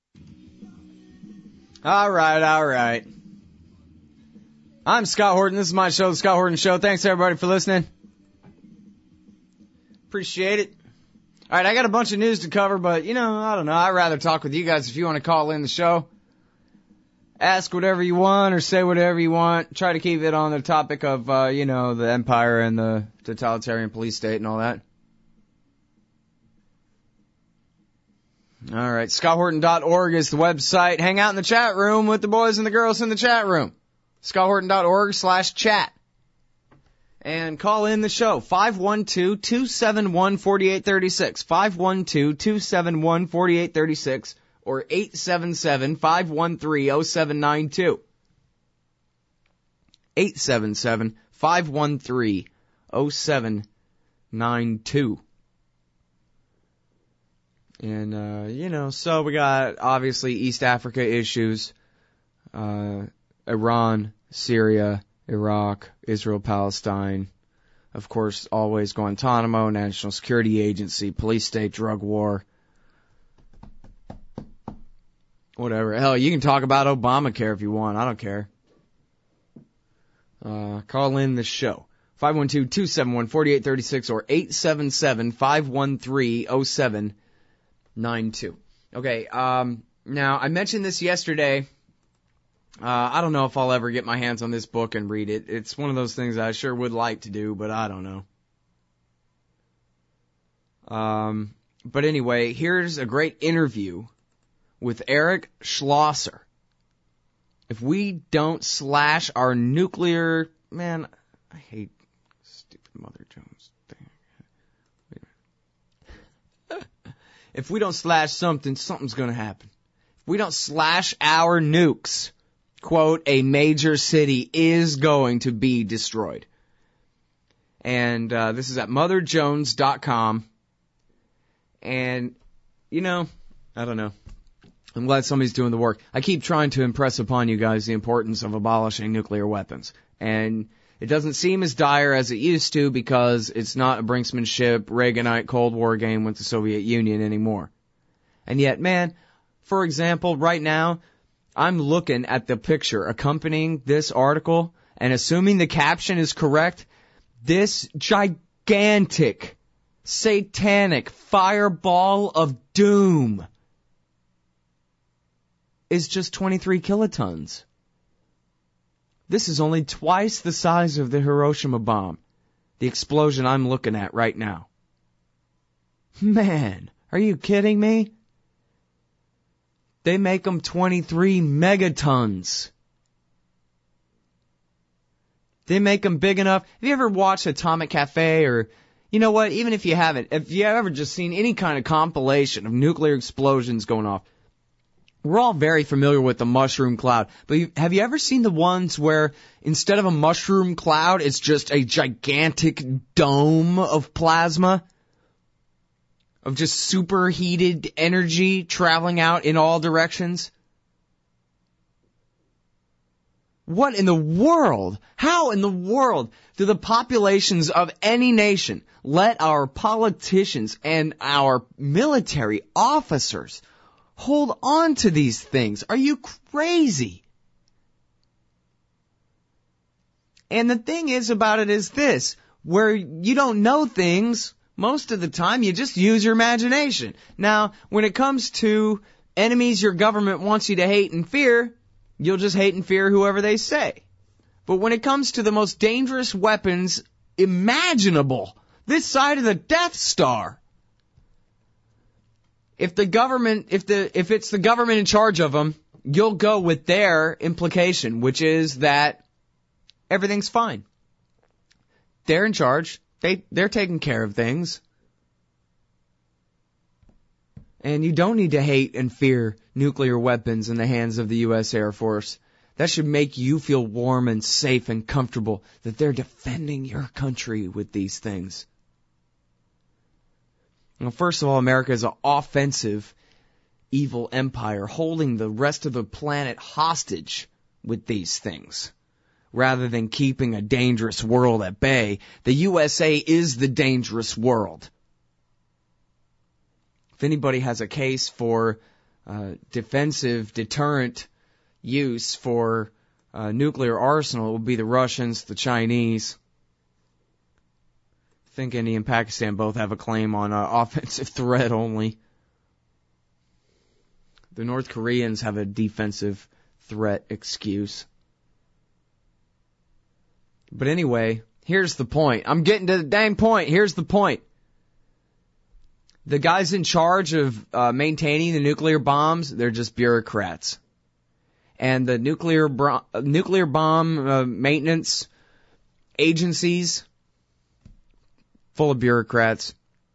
All right. I'm Scott Horton. This is my show, The Scott Horton Show. Thanks, everybody, for listening. Appreciate it. All right, I got a bunch of news to cover, but, I don't know. I'd rather talk with you guys if you want to call in the show. Ask whatever you want or say whatever you want. Try to keep it on the topic of, the empire and the totalitarian police state and all that. All right, ScottHorton.org is the website. Hang out in the chat room with the boys and the girls in the chat room. ScottHorton.org/chat. And call in the show, 512-271-4836, 512-271-4836, or 877-513-0792. 877-513-0792. And, so we got, obviously, East Africa issues, Iran, Syria, Iraq, Israel, Palestine, of course, always Guantanamo, National Security Agency, police state, drug war, whatever. Hell, you can talk about Obamacare if you want. I don't care. Call in the show. 512-271-4836 or 877-513-0792. Okay, now I mentioned this yesterday. I don't know if I'll ever get my hands on this book and read it. It's one of those things I sure would like to do, but I don't know. But anyway, here's a great interview with Eric Schlosser. If we don't slash our nuclear... Man, I hate stupid Mother Jones thing. If we don't slash something, something's going to happen. If we don't slash our nukes, quote, a major city is going to be destroyed. And this is at motherjones.com. And, I don't know. I'm glad somebody's doing the work. I keep trying to impress upon you guys the importance of abolishing nuclear weapons. And it doesn't seem as dire as it used to because it's not a brinksmanship, Reaganite Cold War game with the Soviet Union anymore. And yet, man, for example, right now, I'm looking at the picture accompanying this article, and assuming the caption is correct, this gigantic, satanic fireball of doom is just 23 kilotons. This is only twice the size of the Hiroshima bomb, the explosion I'm looking at right now. Man, are you kidding me? They make them 23 megatons. They make them big enough. Have you ever watched Atomic Cafe or, you know what, even if you haven't, if you ever just seen any kind of compilation of nuclear explosions going off, we're all very familiar with the mushroom cloud, but have you ever seen the ones where instead of a mushroom cloud, it's just a gigantic dome of plasma? Of just superheated energy traveling out in all directions? What in the world? How in the world do the populations of any nation let our politicians and our military officers hold on to these things? Are you crazy? And the thing is about it is this, where you don't know things, Most of the time, you just use your imagination. Now, when it comes to enemies your government wants you to hate and fear, you'll just hate and fear whoever they say. But when it comes to the most dangerous weapons imaginable, this side of the Death Star, if it's the government in charge of them, you'll go with their implication, which is that everything's fine. They're in charge. They're taking care of things. And you don't need to hate and fear nuclear weapons in the hands of the U.S. Air Force. That should make you feel warm and safe and comfortable that they're defending your country with these things. Well, first of all, America is an offensive, evil empire holding the rest of the planet hostage with these things. Rather than keeping a dangerous world at bay, the USA is the dangerous world. If anybody has a case for defensive deterrent use for nuclear arsenal, it would be the Russians, the Chinese. I think India and Pakistan both have a claim on offensive threat only. The North Koreans have a defensive threat excuse. But anyway, here's the point. I'm getting to the dang point. Here's the point. The guys in charge of maintaining the nuclear bombs, they're just bureaucrats. And the nuclear bomb maintenance agencies, full of bureaucrats.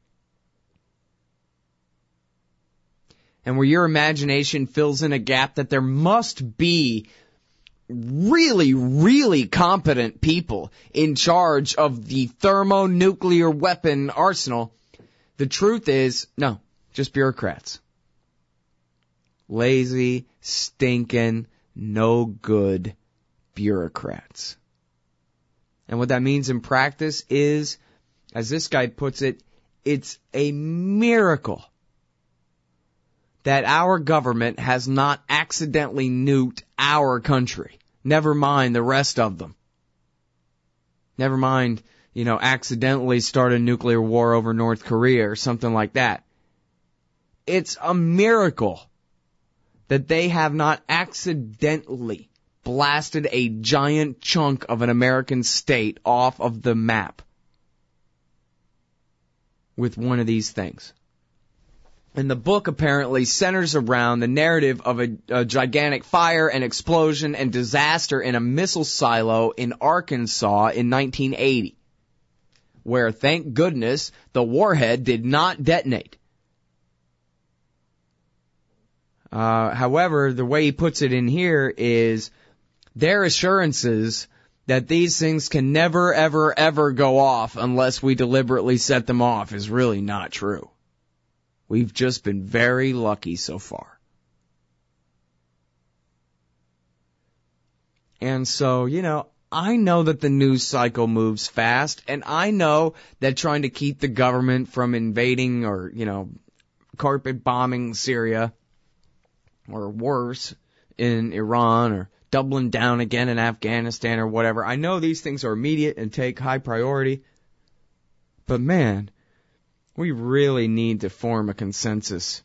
And where your imagination fills in a gap that there must be really, really competent people in charge of the thermonuclear weapon arsenal, the truth is, no, just bureaucrats. Lazy, stinking, no good bureaucrats. And what that means in practice is, as this guy puts it, it's a miracle that our government has not accidentally nuked our country. Never mind the rest of them. Never mind, accidentally start a nuclear war over North Korea or something like that. It's a miracle that they have not accidentally blasted a giant chunk of an American state off of the map with one of these things. And the book apparently centers around the narrative of a gigantic fire and explosion and disaster in a missile silo in Arkansas in 1980, where, thank goodness, the warhead did not detonate. However, the way he puts it in here is their assurances that these things can never, ever, ever go off unless we deliberately set them off is really not true. We've just been very lucky so far. And so, I know that the news cycle moves fast, and I know that trying to keep the government from invading or, carpet bombing Syria, or worse, in Iran, or doubling down again in Afghanistan or whatever. I know these things are immediate and take high priority, but man, we really need to form a consensus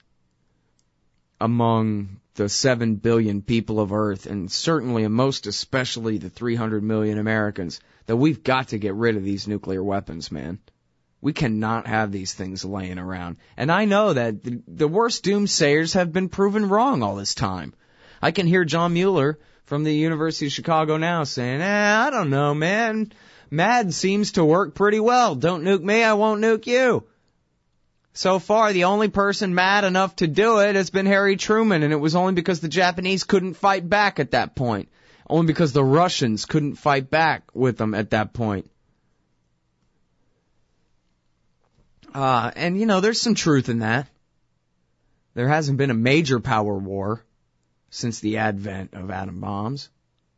among the 7 billion people of Earth, and certainly and most especially the 300 million Americans, that we've got to get rid of these nuclear weapons, man. We cannot have these things laying around. And I know that the worst doomsayers have been proven wrong all this time. I can hear John Mueller from the University of Chicago now saying, I don't know, man. MAD seems to work pretty well. Don't nuke me, I won't nuke you. So far, the only person mad enough to do it has been Harry Truman, and it was only because the Japanese couldn't fight back at that point. Only because the Russians couldn't fight back with them at that point. And there's some truth in that. There hasn't been a major power war since the advent of atom bombs.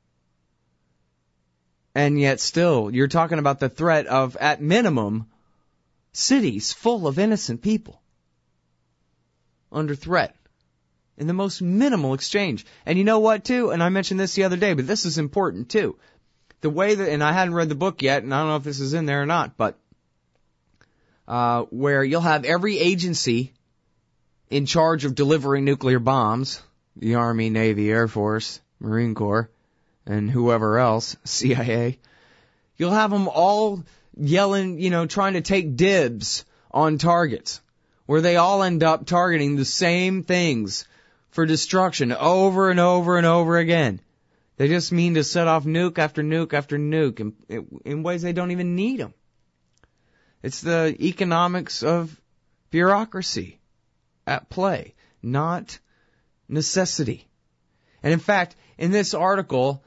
And yet still, you're talking about the threat of, at minimum, cities full of innocent people under threat in the most minimal exchange. And you know what, too? And I mentioned this the other day, but this is important, too. The way that, and I hadn't read the book yet, and I don't know if this is in there or not, but where you'll have every agency in charge of delivering nuclear bombs, the Army, Navy, Air Force, Marine Corps, and whoever else, CIA. You'll have them all yelling, trying to take dibs on targets, where they all end up targeting the same things for destruction over and over and over again. They just mean to set off nuke after nuke after nuke in ways they don't even need them. It's the economics of bureaucracy at play, not necessity. And in fact, in this article,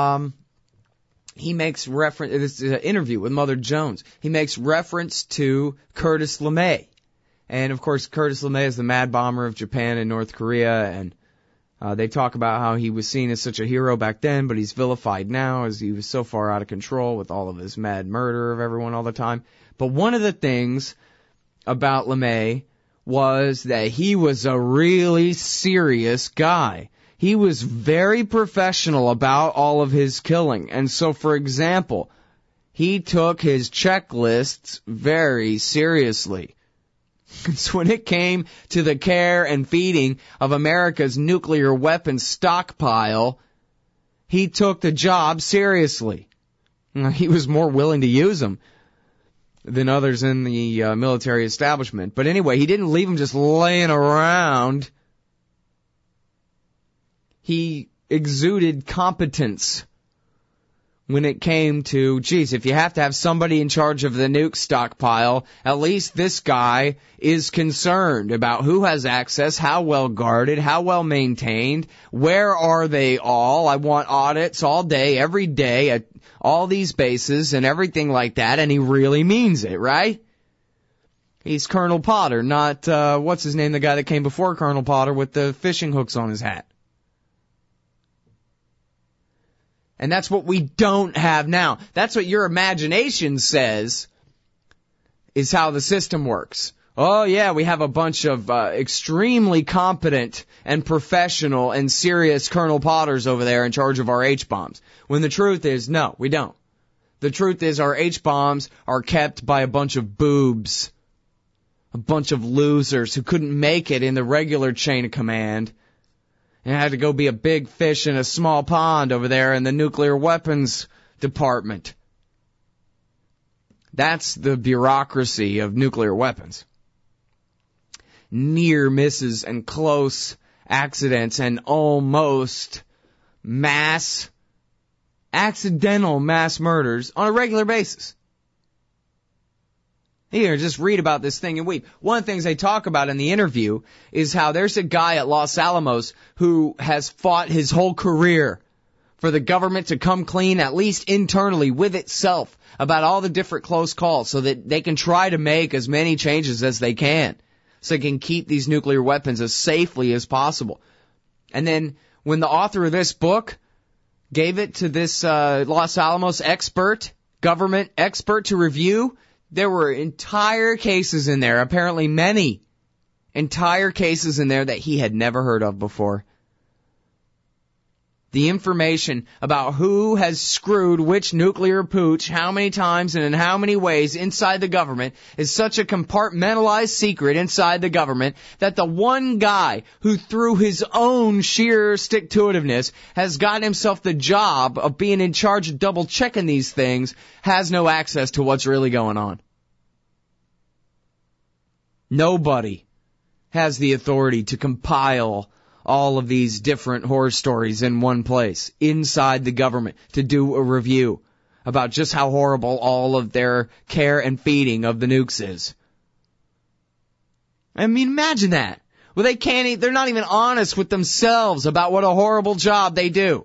he makes reference, this is an interview with Mother Jones, he makes reference to Curtis LeMay. And of course, Curtis LeMay is the mad bomber of Japan and North Korea, and they talk about how he was seen as such a hero back then, but he's vilified now as he was so far out of control with all of his mad murder of everyone all the time. But one of the things about LeMay was that he was a really serious guy. He was very professional about all of his killing. And so, for example, he took his checklists very seriously. So when it came to the care and feeding of America's nuclear weapons stockpile, he took the job seriously. He was more willing to use them than others in the military establishment. But anyway, he didn't leave them just laying around. He exuded competence when it came to, if you have to have somebody in charge of the nuke stockpile, at least this guy is concerned about who has access, how well guarded, how well maintained, where are they all. I want audits all day, every day at all these bases and everything like that, and he really means it, right? He's Colonel Potter, not, what's his name, the guy that came before Colonel Potter with the fishing hooks on his hat. And that's what we don't have now. That's what your imagination says is how the system works. Oh yeah, we have a bunch of extremely competent and professional and serious Colonel Potters over there in charge of our H-bombs. When the truth is, no, we don't. The truth is our H-bombs are kept by a bunch of boobs. A bunch of losers who couldn't make it in the regular chain of command. And had to go be a big fish in a small pond over there in the nuclear weapons department. That's the bureaucracy of nuclear weapons. Near misses and close accidents and almost accidental mass murders on a regular basis. Here, just read about this thing and weep. One of the things they talk about in the interview is how there's a guy at Los Alamos who has fought his whole career for the government to come clean, at least internally, with itself about all the different close calls so that they can try to make as many changes as they can so they can keep these nuclear weapons as safely as possible. And then when the author of this book gave it to this Los Alamos government expert to review, there were entire cases in there, apparently many entire cases in there that he had never heard of before. The information about who has screwed which nuclear pooch, how many times and in how many ways inside the government is such a compartmentalized secret inside the government that the one guy who through his own sheer stick-to-itiveness has gotten himself the job of being in charge of double-checking these things has no access to what's really going on. Nobody has the authority to compile all of these different horror stories in one place, inside the government, to do a review about just how horrible all of their care and feeding of the nukes is. I mean, imagine that. Well, they're not even honest with themselves about what a horrible job they do.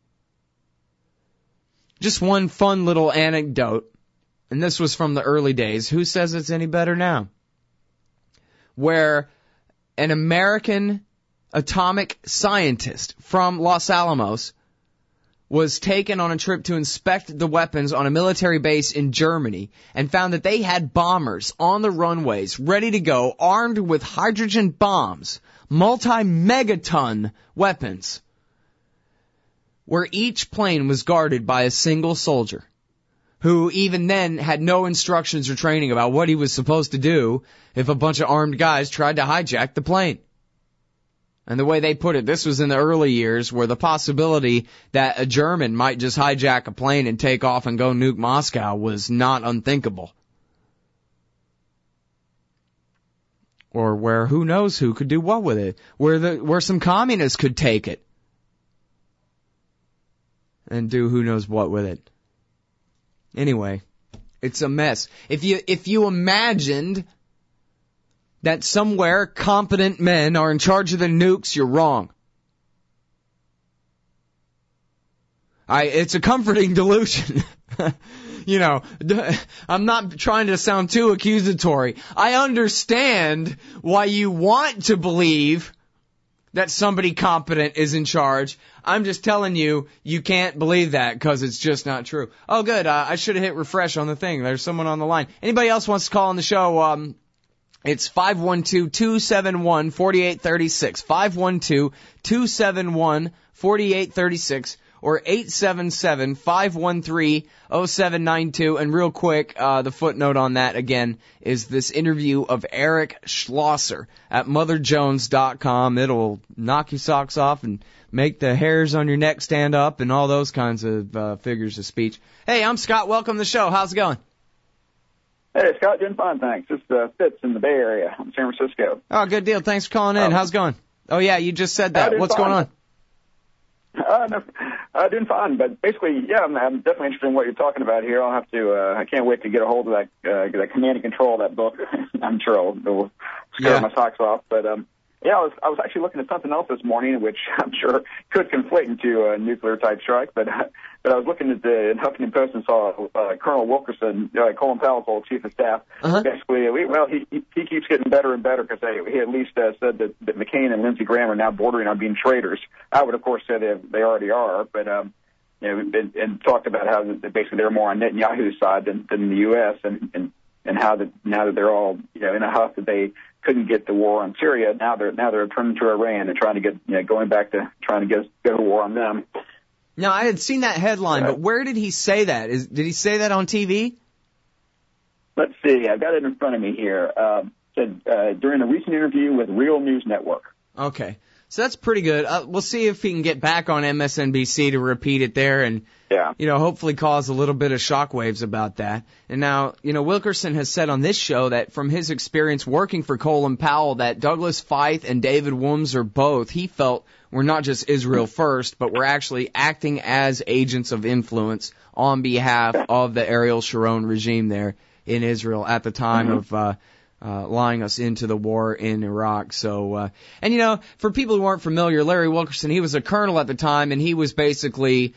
Just one fun little anecdote, and this was from the early days. Who says it's any better now? Where an American atomic scientist from Los Alamos was taken on a trip to inspect the weapons on a military base in Germany and found that they had bombers on the runways ready to go, armed with hydrogen bombs, multi-megaton weapons, where each plane was guarded by a single soldier who even then had no instructions or training about what he was supposed to do if a bunch of armed guys tried to hijack the plane. And the way they put it, this was in the early years where the possibility that a German might just hijack a plane and take off and go nuke Moscow was not unthinkable. Or where who knows who could do what with it. Where some communists could take it and do who knows what with it. Anyway, it's a mess. If you imagined that somewhere competent men are in charge of the nukes, you're wrong. It's a comforting delusion. You know, I'm not trying to sound too accusatory. I understand why you want to believe that somebody competent is in charge. I'm just telling you, you can't believe that because it's just not true. Oh, good. I should have hit refresh on the thing. There's someone on the line. Anybody else wants to call on the show? It's 512-271-4836. 512-271-4836 or 877-513-0792. And real quick, the footnote on that again is this interview of Eric Schlosser at motherjones.com. It'll knock your socks off and make the hairs on your neck stand up and all those kinds of figures of speech. Hey, I'm Scott. Welcome to the show. How's it going? Hey, Scott, doing fine, thanks. This is Fitz in the Bay Area. I'm in San Francisco. Oh, good deal. Thanks for calling in. How's it going? Oh, yeah, you just said that. What's going on? Doing fine, but basically, yeah, I'm definitely interested in what you're talking about here. I'll have to, I can't wait to get a hold of that Command and Control, that book. I'm sure it'll scare my socks off, but, yeah, I was actually looking at something else this morning, which I'm sure could conflate into a nuclear-type strike. But I was looking at the Huffington Post and saw Colonel Wilkerson, Colin Powell's old chief of staff. Basically, he keeps getting better and better because he at least said that McCain and Lindsey Graham are now bordering on being traitors. I would, of course, say they already are, but you know, and talked about how basically they're more on Netanyahu's side than the U.S. and how that now that they're all in a huff that they couldn't get the war on Syria. Now they're turning to Iran and trying to get going back to trying to get a war on them. Now, I had seen that headline, but where did he say that? Did he say that on TV? Let's see. I've got it in front of me here. Said during a recent interview with Real News Network. Okay. So that's pretty good. We'll see if he can get back on MSNBC to repeat it there and, hopefully cause a little bit of shockwaves about that. And now, Wilkerson has said on this show that from his experience working for Colin Powell that Douglas Feith and David Wurmser both, he felt, were not just Israel first, but were actually acting as agents of influence on behalf of the Ariel Sharon regime there in Israel at the time of lying us into the war in Iraq. So, for people who aren't familiar, Larry Wilkerson, he was a colonel at the time, and he was basically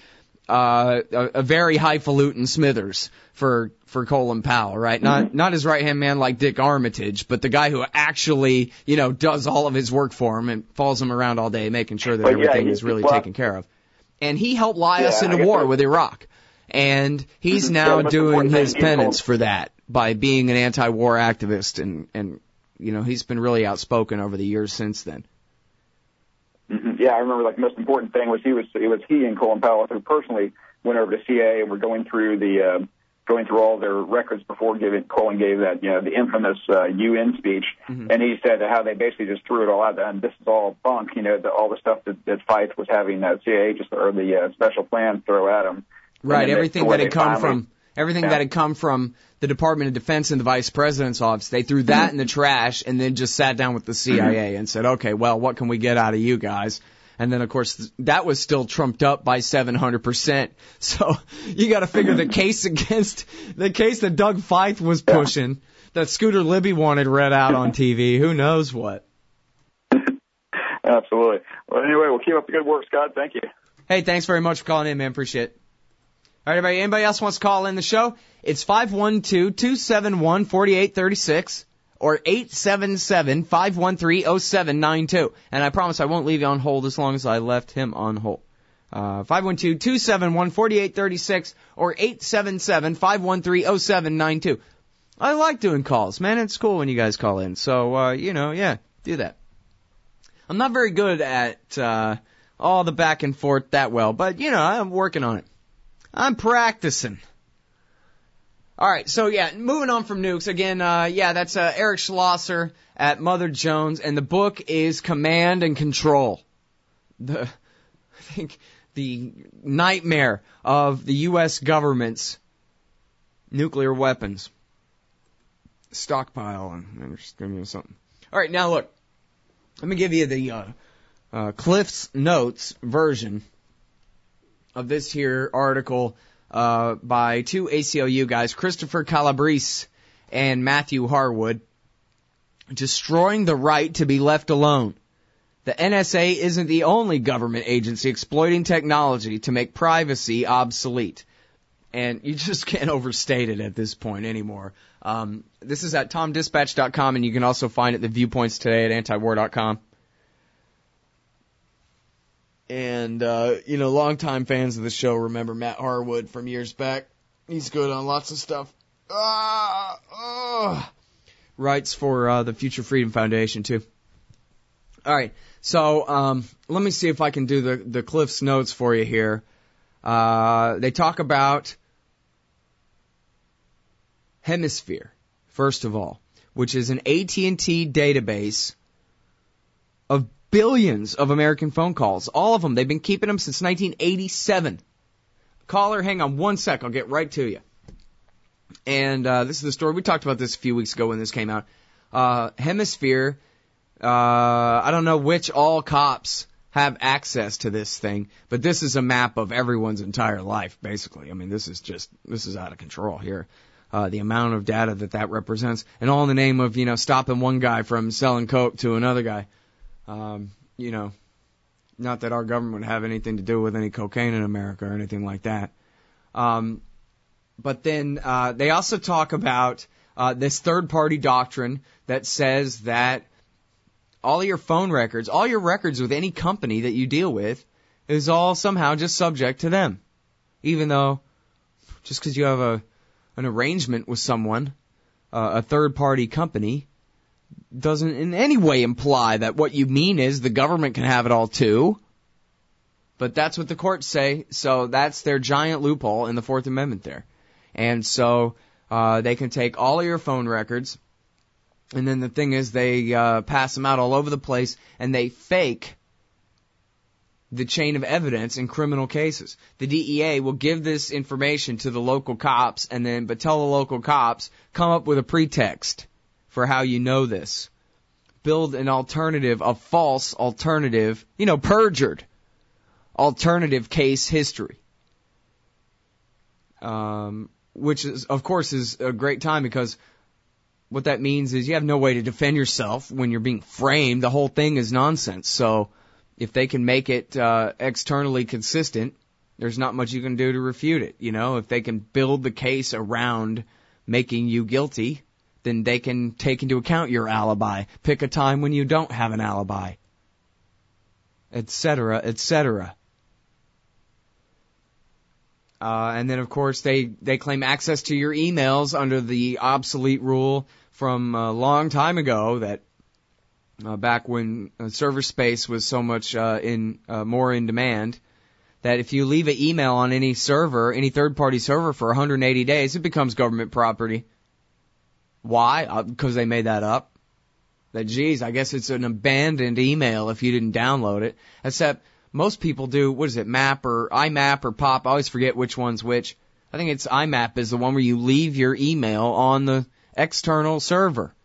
a very highfalutin Smithers for Colin Powell, right? Not his right-hand man like Dick Armitage, but the guy who actually, does all of his work for him and follows him around all day, making sure that everything is really taken care of. And he helped lie us into war with Iraq. And he's now doing his penance for that by being an anti-war activist, and he's been really outspoken over the years since then. Yeah, I remember the most important thing was he and Colin Powell who personally went over to CIA and were going through all their records before Colin gave that the infamous UN speech, and he said how they basically just threw it all out, and this is all bunk, all the stuff that Feith was having CIA or the special plan throw at him. Right, everything that had come from the Department of Defense and the Vice President's office, they threw that in the trash and then just sat down with the CIA and said, okay, well, what can we get out of you guys? And then, of course, that was still trumped up by 700%. So you got to figure the case that Doug Feith was pushing, that Scooter Libby wanted read out on TV, who knows what. Absolutely. Well, anyway, we'll keep up the good work, Scott. Thank you. Hey, thanks very much for calling in, man. Appreciate it. All right, anybody else wants to call in the show? It's 512-271-4836 or 877-513-0792. And I promise I won't leave you on hold as long as I left him on hold. 512-271-4836 or 877-513-0792. I like doing calls, man. It's cool when you guys call in. So, do that. I'm not very good at all the back and forth that well, but, I'm working on it. I'm practicing. All right, so yeah, moving on from nukes again. That's Eric Schlosser at Mother Jones, and the book is Command and Control. I think the nightmare of the U.S. government's nuclear weapons stockpile, and just give me something. All right, now look, let me give you the Cliff's Notes version of this here article by two ACLU guys, Christopher Calabrese and Matthew Harwood, Destroying the Right to be Left Alone. The NSA isn't the only government agency exploiting technology to make privacy obsolete. And you just can't overstate it at this point anymore. This is at TomDispatch.com, and you can also find it the Viewpoints today at antiwar.com. And, longtime fans of the show remember Matt Harwood from years back. He's good on lots of stuff. Writes for the Future Freedom Foundation, too. All right, so let me see if I can do the Cliff's Notes for you here. They talk about Hemisphere, first of all, which is an AT&T database of billions of American phone calls. All of them. They've been keeping them since 1987. Caller, hang on one sec. I'll get right to you. And this is the story. We talked about this a few weeks ago when this came out. Hemisphere, I don't know which all cops have access to this thing, but this is a map of everyone's entire life, basically. I mean, this is out of control here. The amount of data that represents, and all in the name of, stopping one guy from selling coke to another guy. Not that our government would have anything to do with any cocaine in America or anything like that. But then they also talk about this third-party doctrine that says that all of your phone records, all your records with any company that you deal with, is all somehow just subject to them. Even though, just because you have an arrangement with someone, a third-party company, doesn't in any way imply that what you mean is the government can have it all too. But that's what the courts say, so that's their giant loophole in the Fourth Amendment there. And so they can take all of your phone records, and then the thing is they pass them out all over the place, and they fake the chain of evidence in criminal cases. The DEA will give this information to the local cops, but tell the local cops, come up with a pretext for how you know this. Build an alternative, a false alternative, perjured alternative case history. Which is, of course, is a great time, because what that means is you have no way to defend yourself when you're being framed. The whole thing is nonsense. So if they can make it externally consistent, there's not much you can do to refute it. If they can build the case around making you guilty, then they can take into account your alibi, pick a time when you don't have an alibi, etc., etc. And then, of course, they claim access to your emails under the obsolete rule from a long time ago that back when server space was so much more in demand, that if you leave an email on any server, any third-party server for 180 days, it becomes government property. Why? Because they made that up. That, I guess it's an abandoned email if you didn't download it. Except most people do, MAP or IMAP or POP? I always forget which one's which. I think it's IMAP is the one where you leave your email on the external server.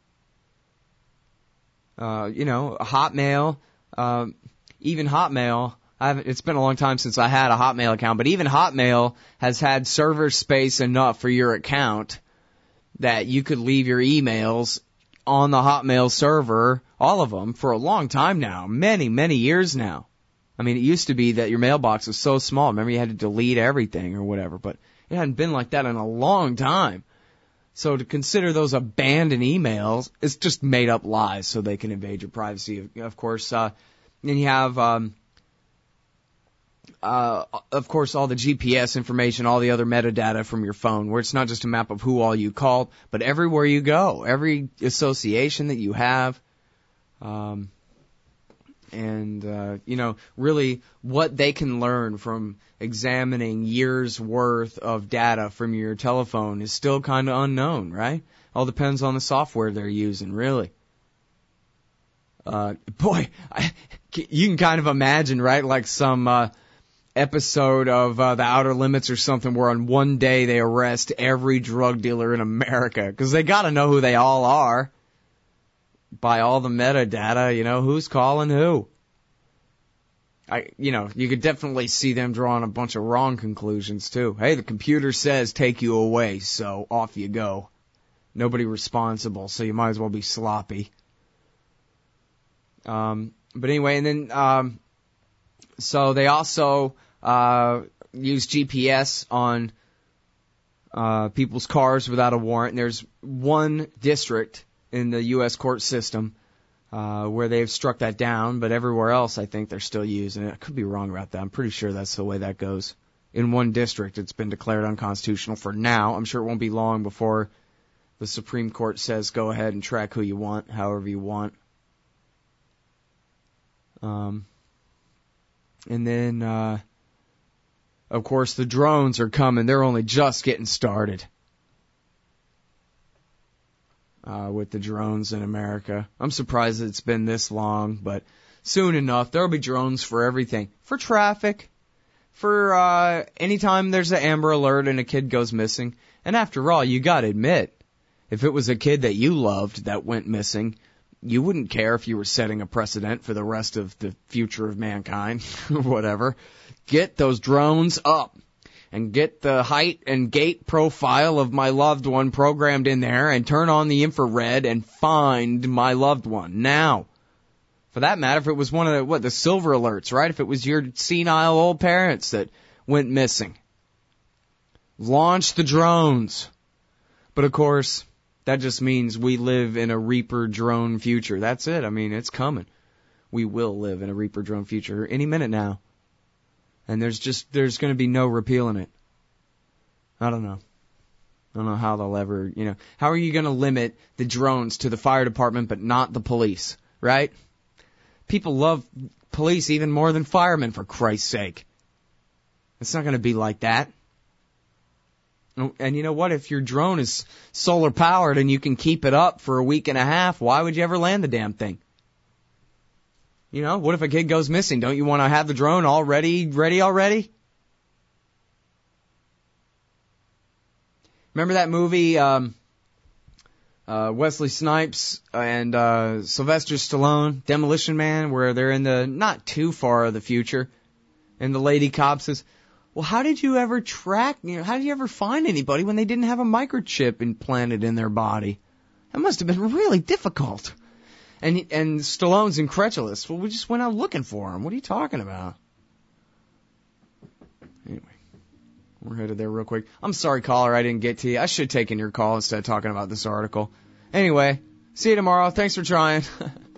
Hotmail, even Hotmail, it's been a long time since I had a Hotmail account, but even Hotmail has had server space enough for your account that you could leave your emails on the Hotmail server, all of them, for a long time now, many, many years now. I mean, it used to be that your mailbox was so small. Remember, you had to delete everything or whatever, but it hadn't been like that in a long time. So to consider those abandoned emails, it's just made up lies so they can invade your privacy. Of course, then you have, of course, all the GPS information, all the other metadata from your phone, where it's not just a map of who all you called, but everywhere you go, every association that you have. and really what they can learn from examining years worth of data from your telephone is still kind of unknown, right? All depends on the software they're using, really. You can kind of imagine, right, like some episode of The Outer Limits or something where on one day they arrest every drug dealer in America, because they got to know who they all are by all the metadata, who's calling who. You could definitely see them drawing a bunch of wrong conclusions too. Hey, the computer says take you away, so off you go. Nobody responsible, so you might as well be sloppy. But anyway, and then, so they also, use GPS on, people's cars without a warrant. And there's one district in the U.S. court system, where they've struck that down, but everywhere else I think they're still using it. I could be wrong about that. I'm pretty sure that's the way that goes. In one district, it's been declared unconstitutional for now. I'm sure it won't be long before the Supreme Court says go ahead and track who you want, however you want. And then, of course, the drones are coming. They're only just getting started with the drones in America. I'm surprised it's been this long, but soon enough, there'll be drones for everything. For traffic, for anytime there's an Amber Alert and a kid goes missing. And after all, you gotta admit, if it was a kid that you loved that went missing, you wouldn't care if you were setting a precedent for the rest of the future of mankind, or whatever. Get those drones up and get the height and gait profile of my loved one programmed in there and turn on the infrared and find my loved one. Now, for that matter, if it was one of the silver alerts, right? If it was your senile old parents that went missing, launch the drones. But of course, that just means we live in a Reaper drone future. That's it. I mean, it's coming. We will live in a Reaper drone future any minute now. And there's going to be no repealing it. I don't know. I don't know how they'll ever, how are you going to limit the drones to the fire department but not the police, right? People love police even more than firemen, for Christ's sake. It's not going to be like that. And you know what? If your drone is solar powered and you can keep it up for a week and a half, why would you ever land the damn thing? What if a kid goes missing? Don't you want to have the drone ready already? Remember that movie, Wesley Snipes and Sylvester Stallone, Demolition Man, where they're in the not too far of the future, and the lady cop says, well, how did you ever how did you ever find anybody when they didn't have a microchip implanted in their body? That must have been really difficult. And Stallone's incredulous. Well, we just went out looking for him. What are you talking about? Anyway, we're headed there real quick. I'm sorry, caller, I didn't get to you. I should have taken your call instead of talking about this article. Anyway, see you tomorrow. Thanks for trying.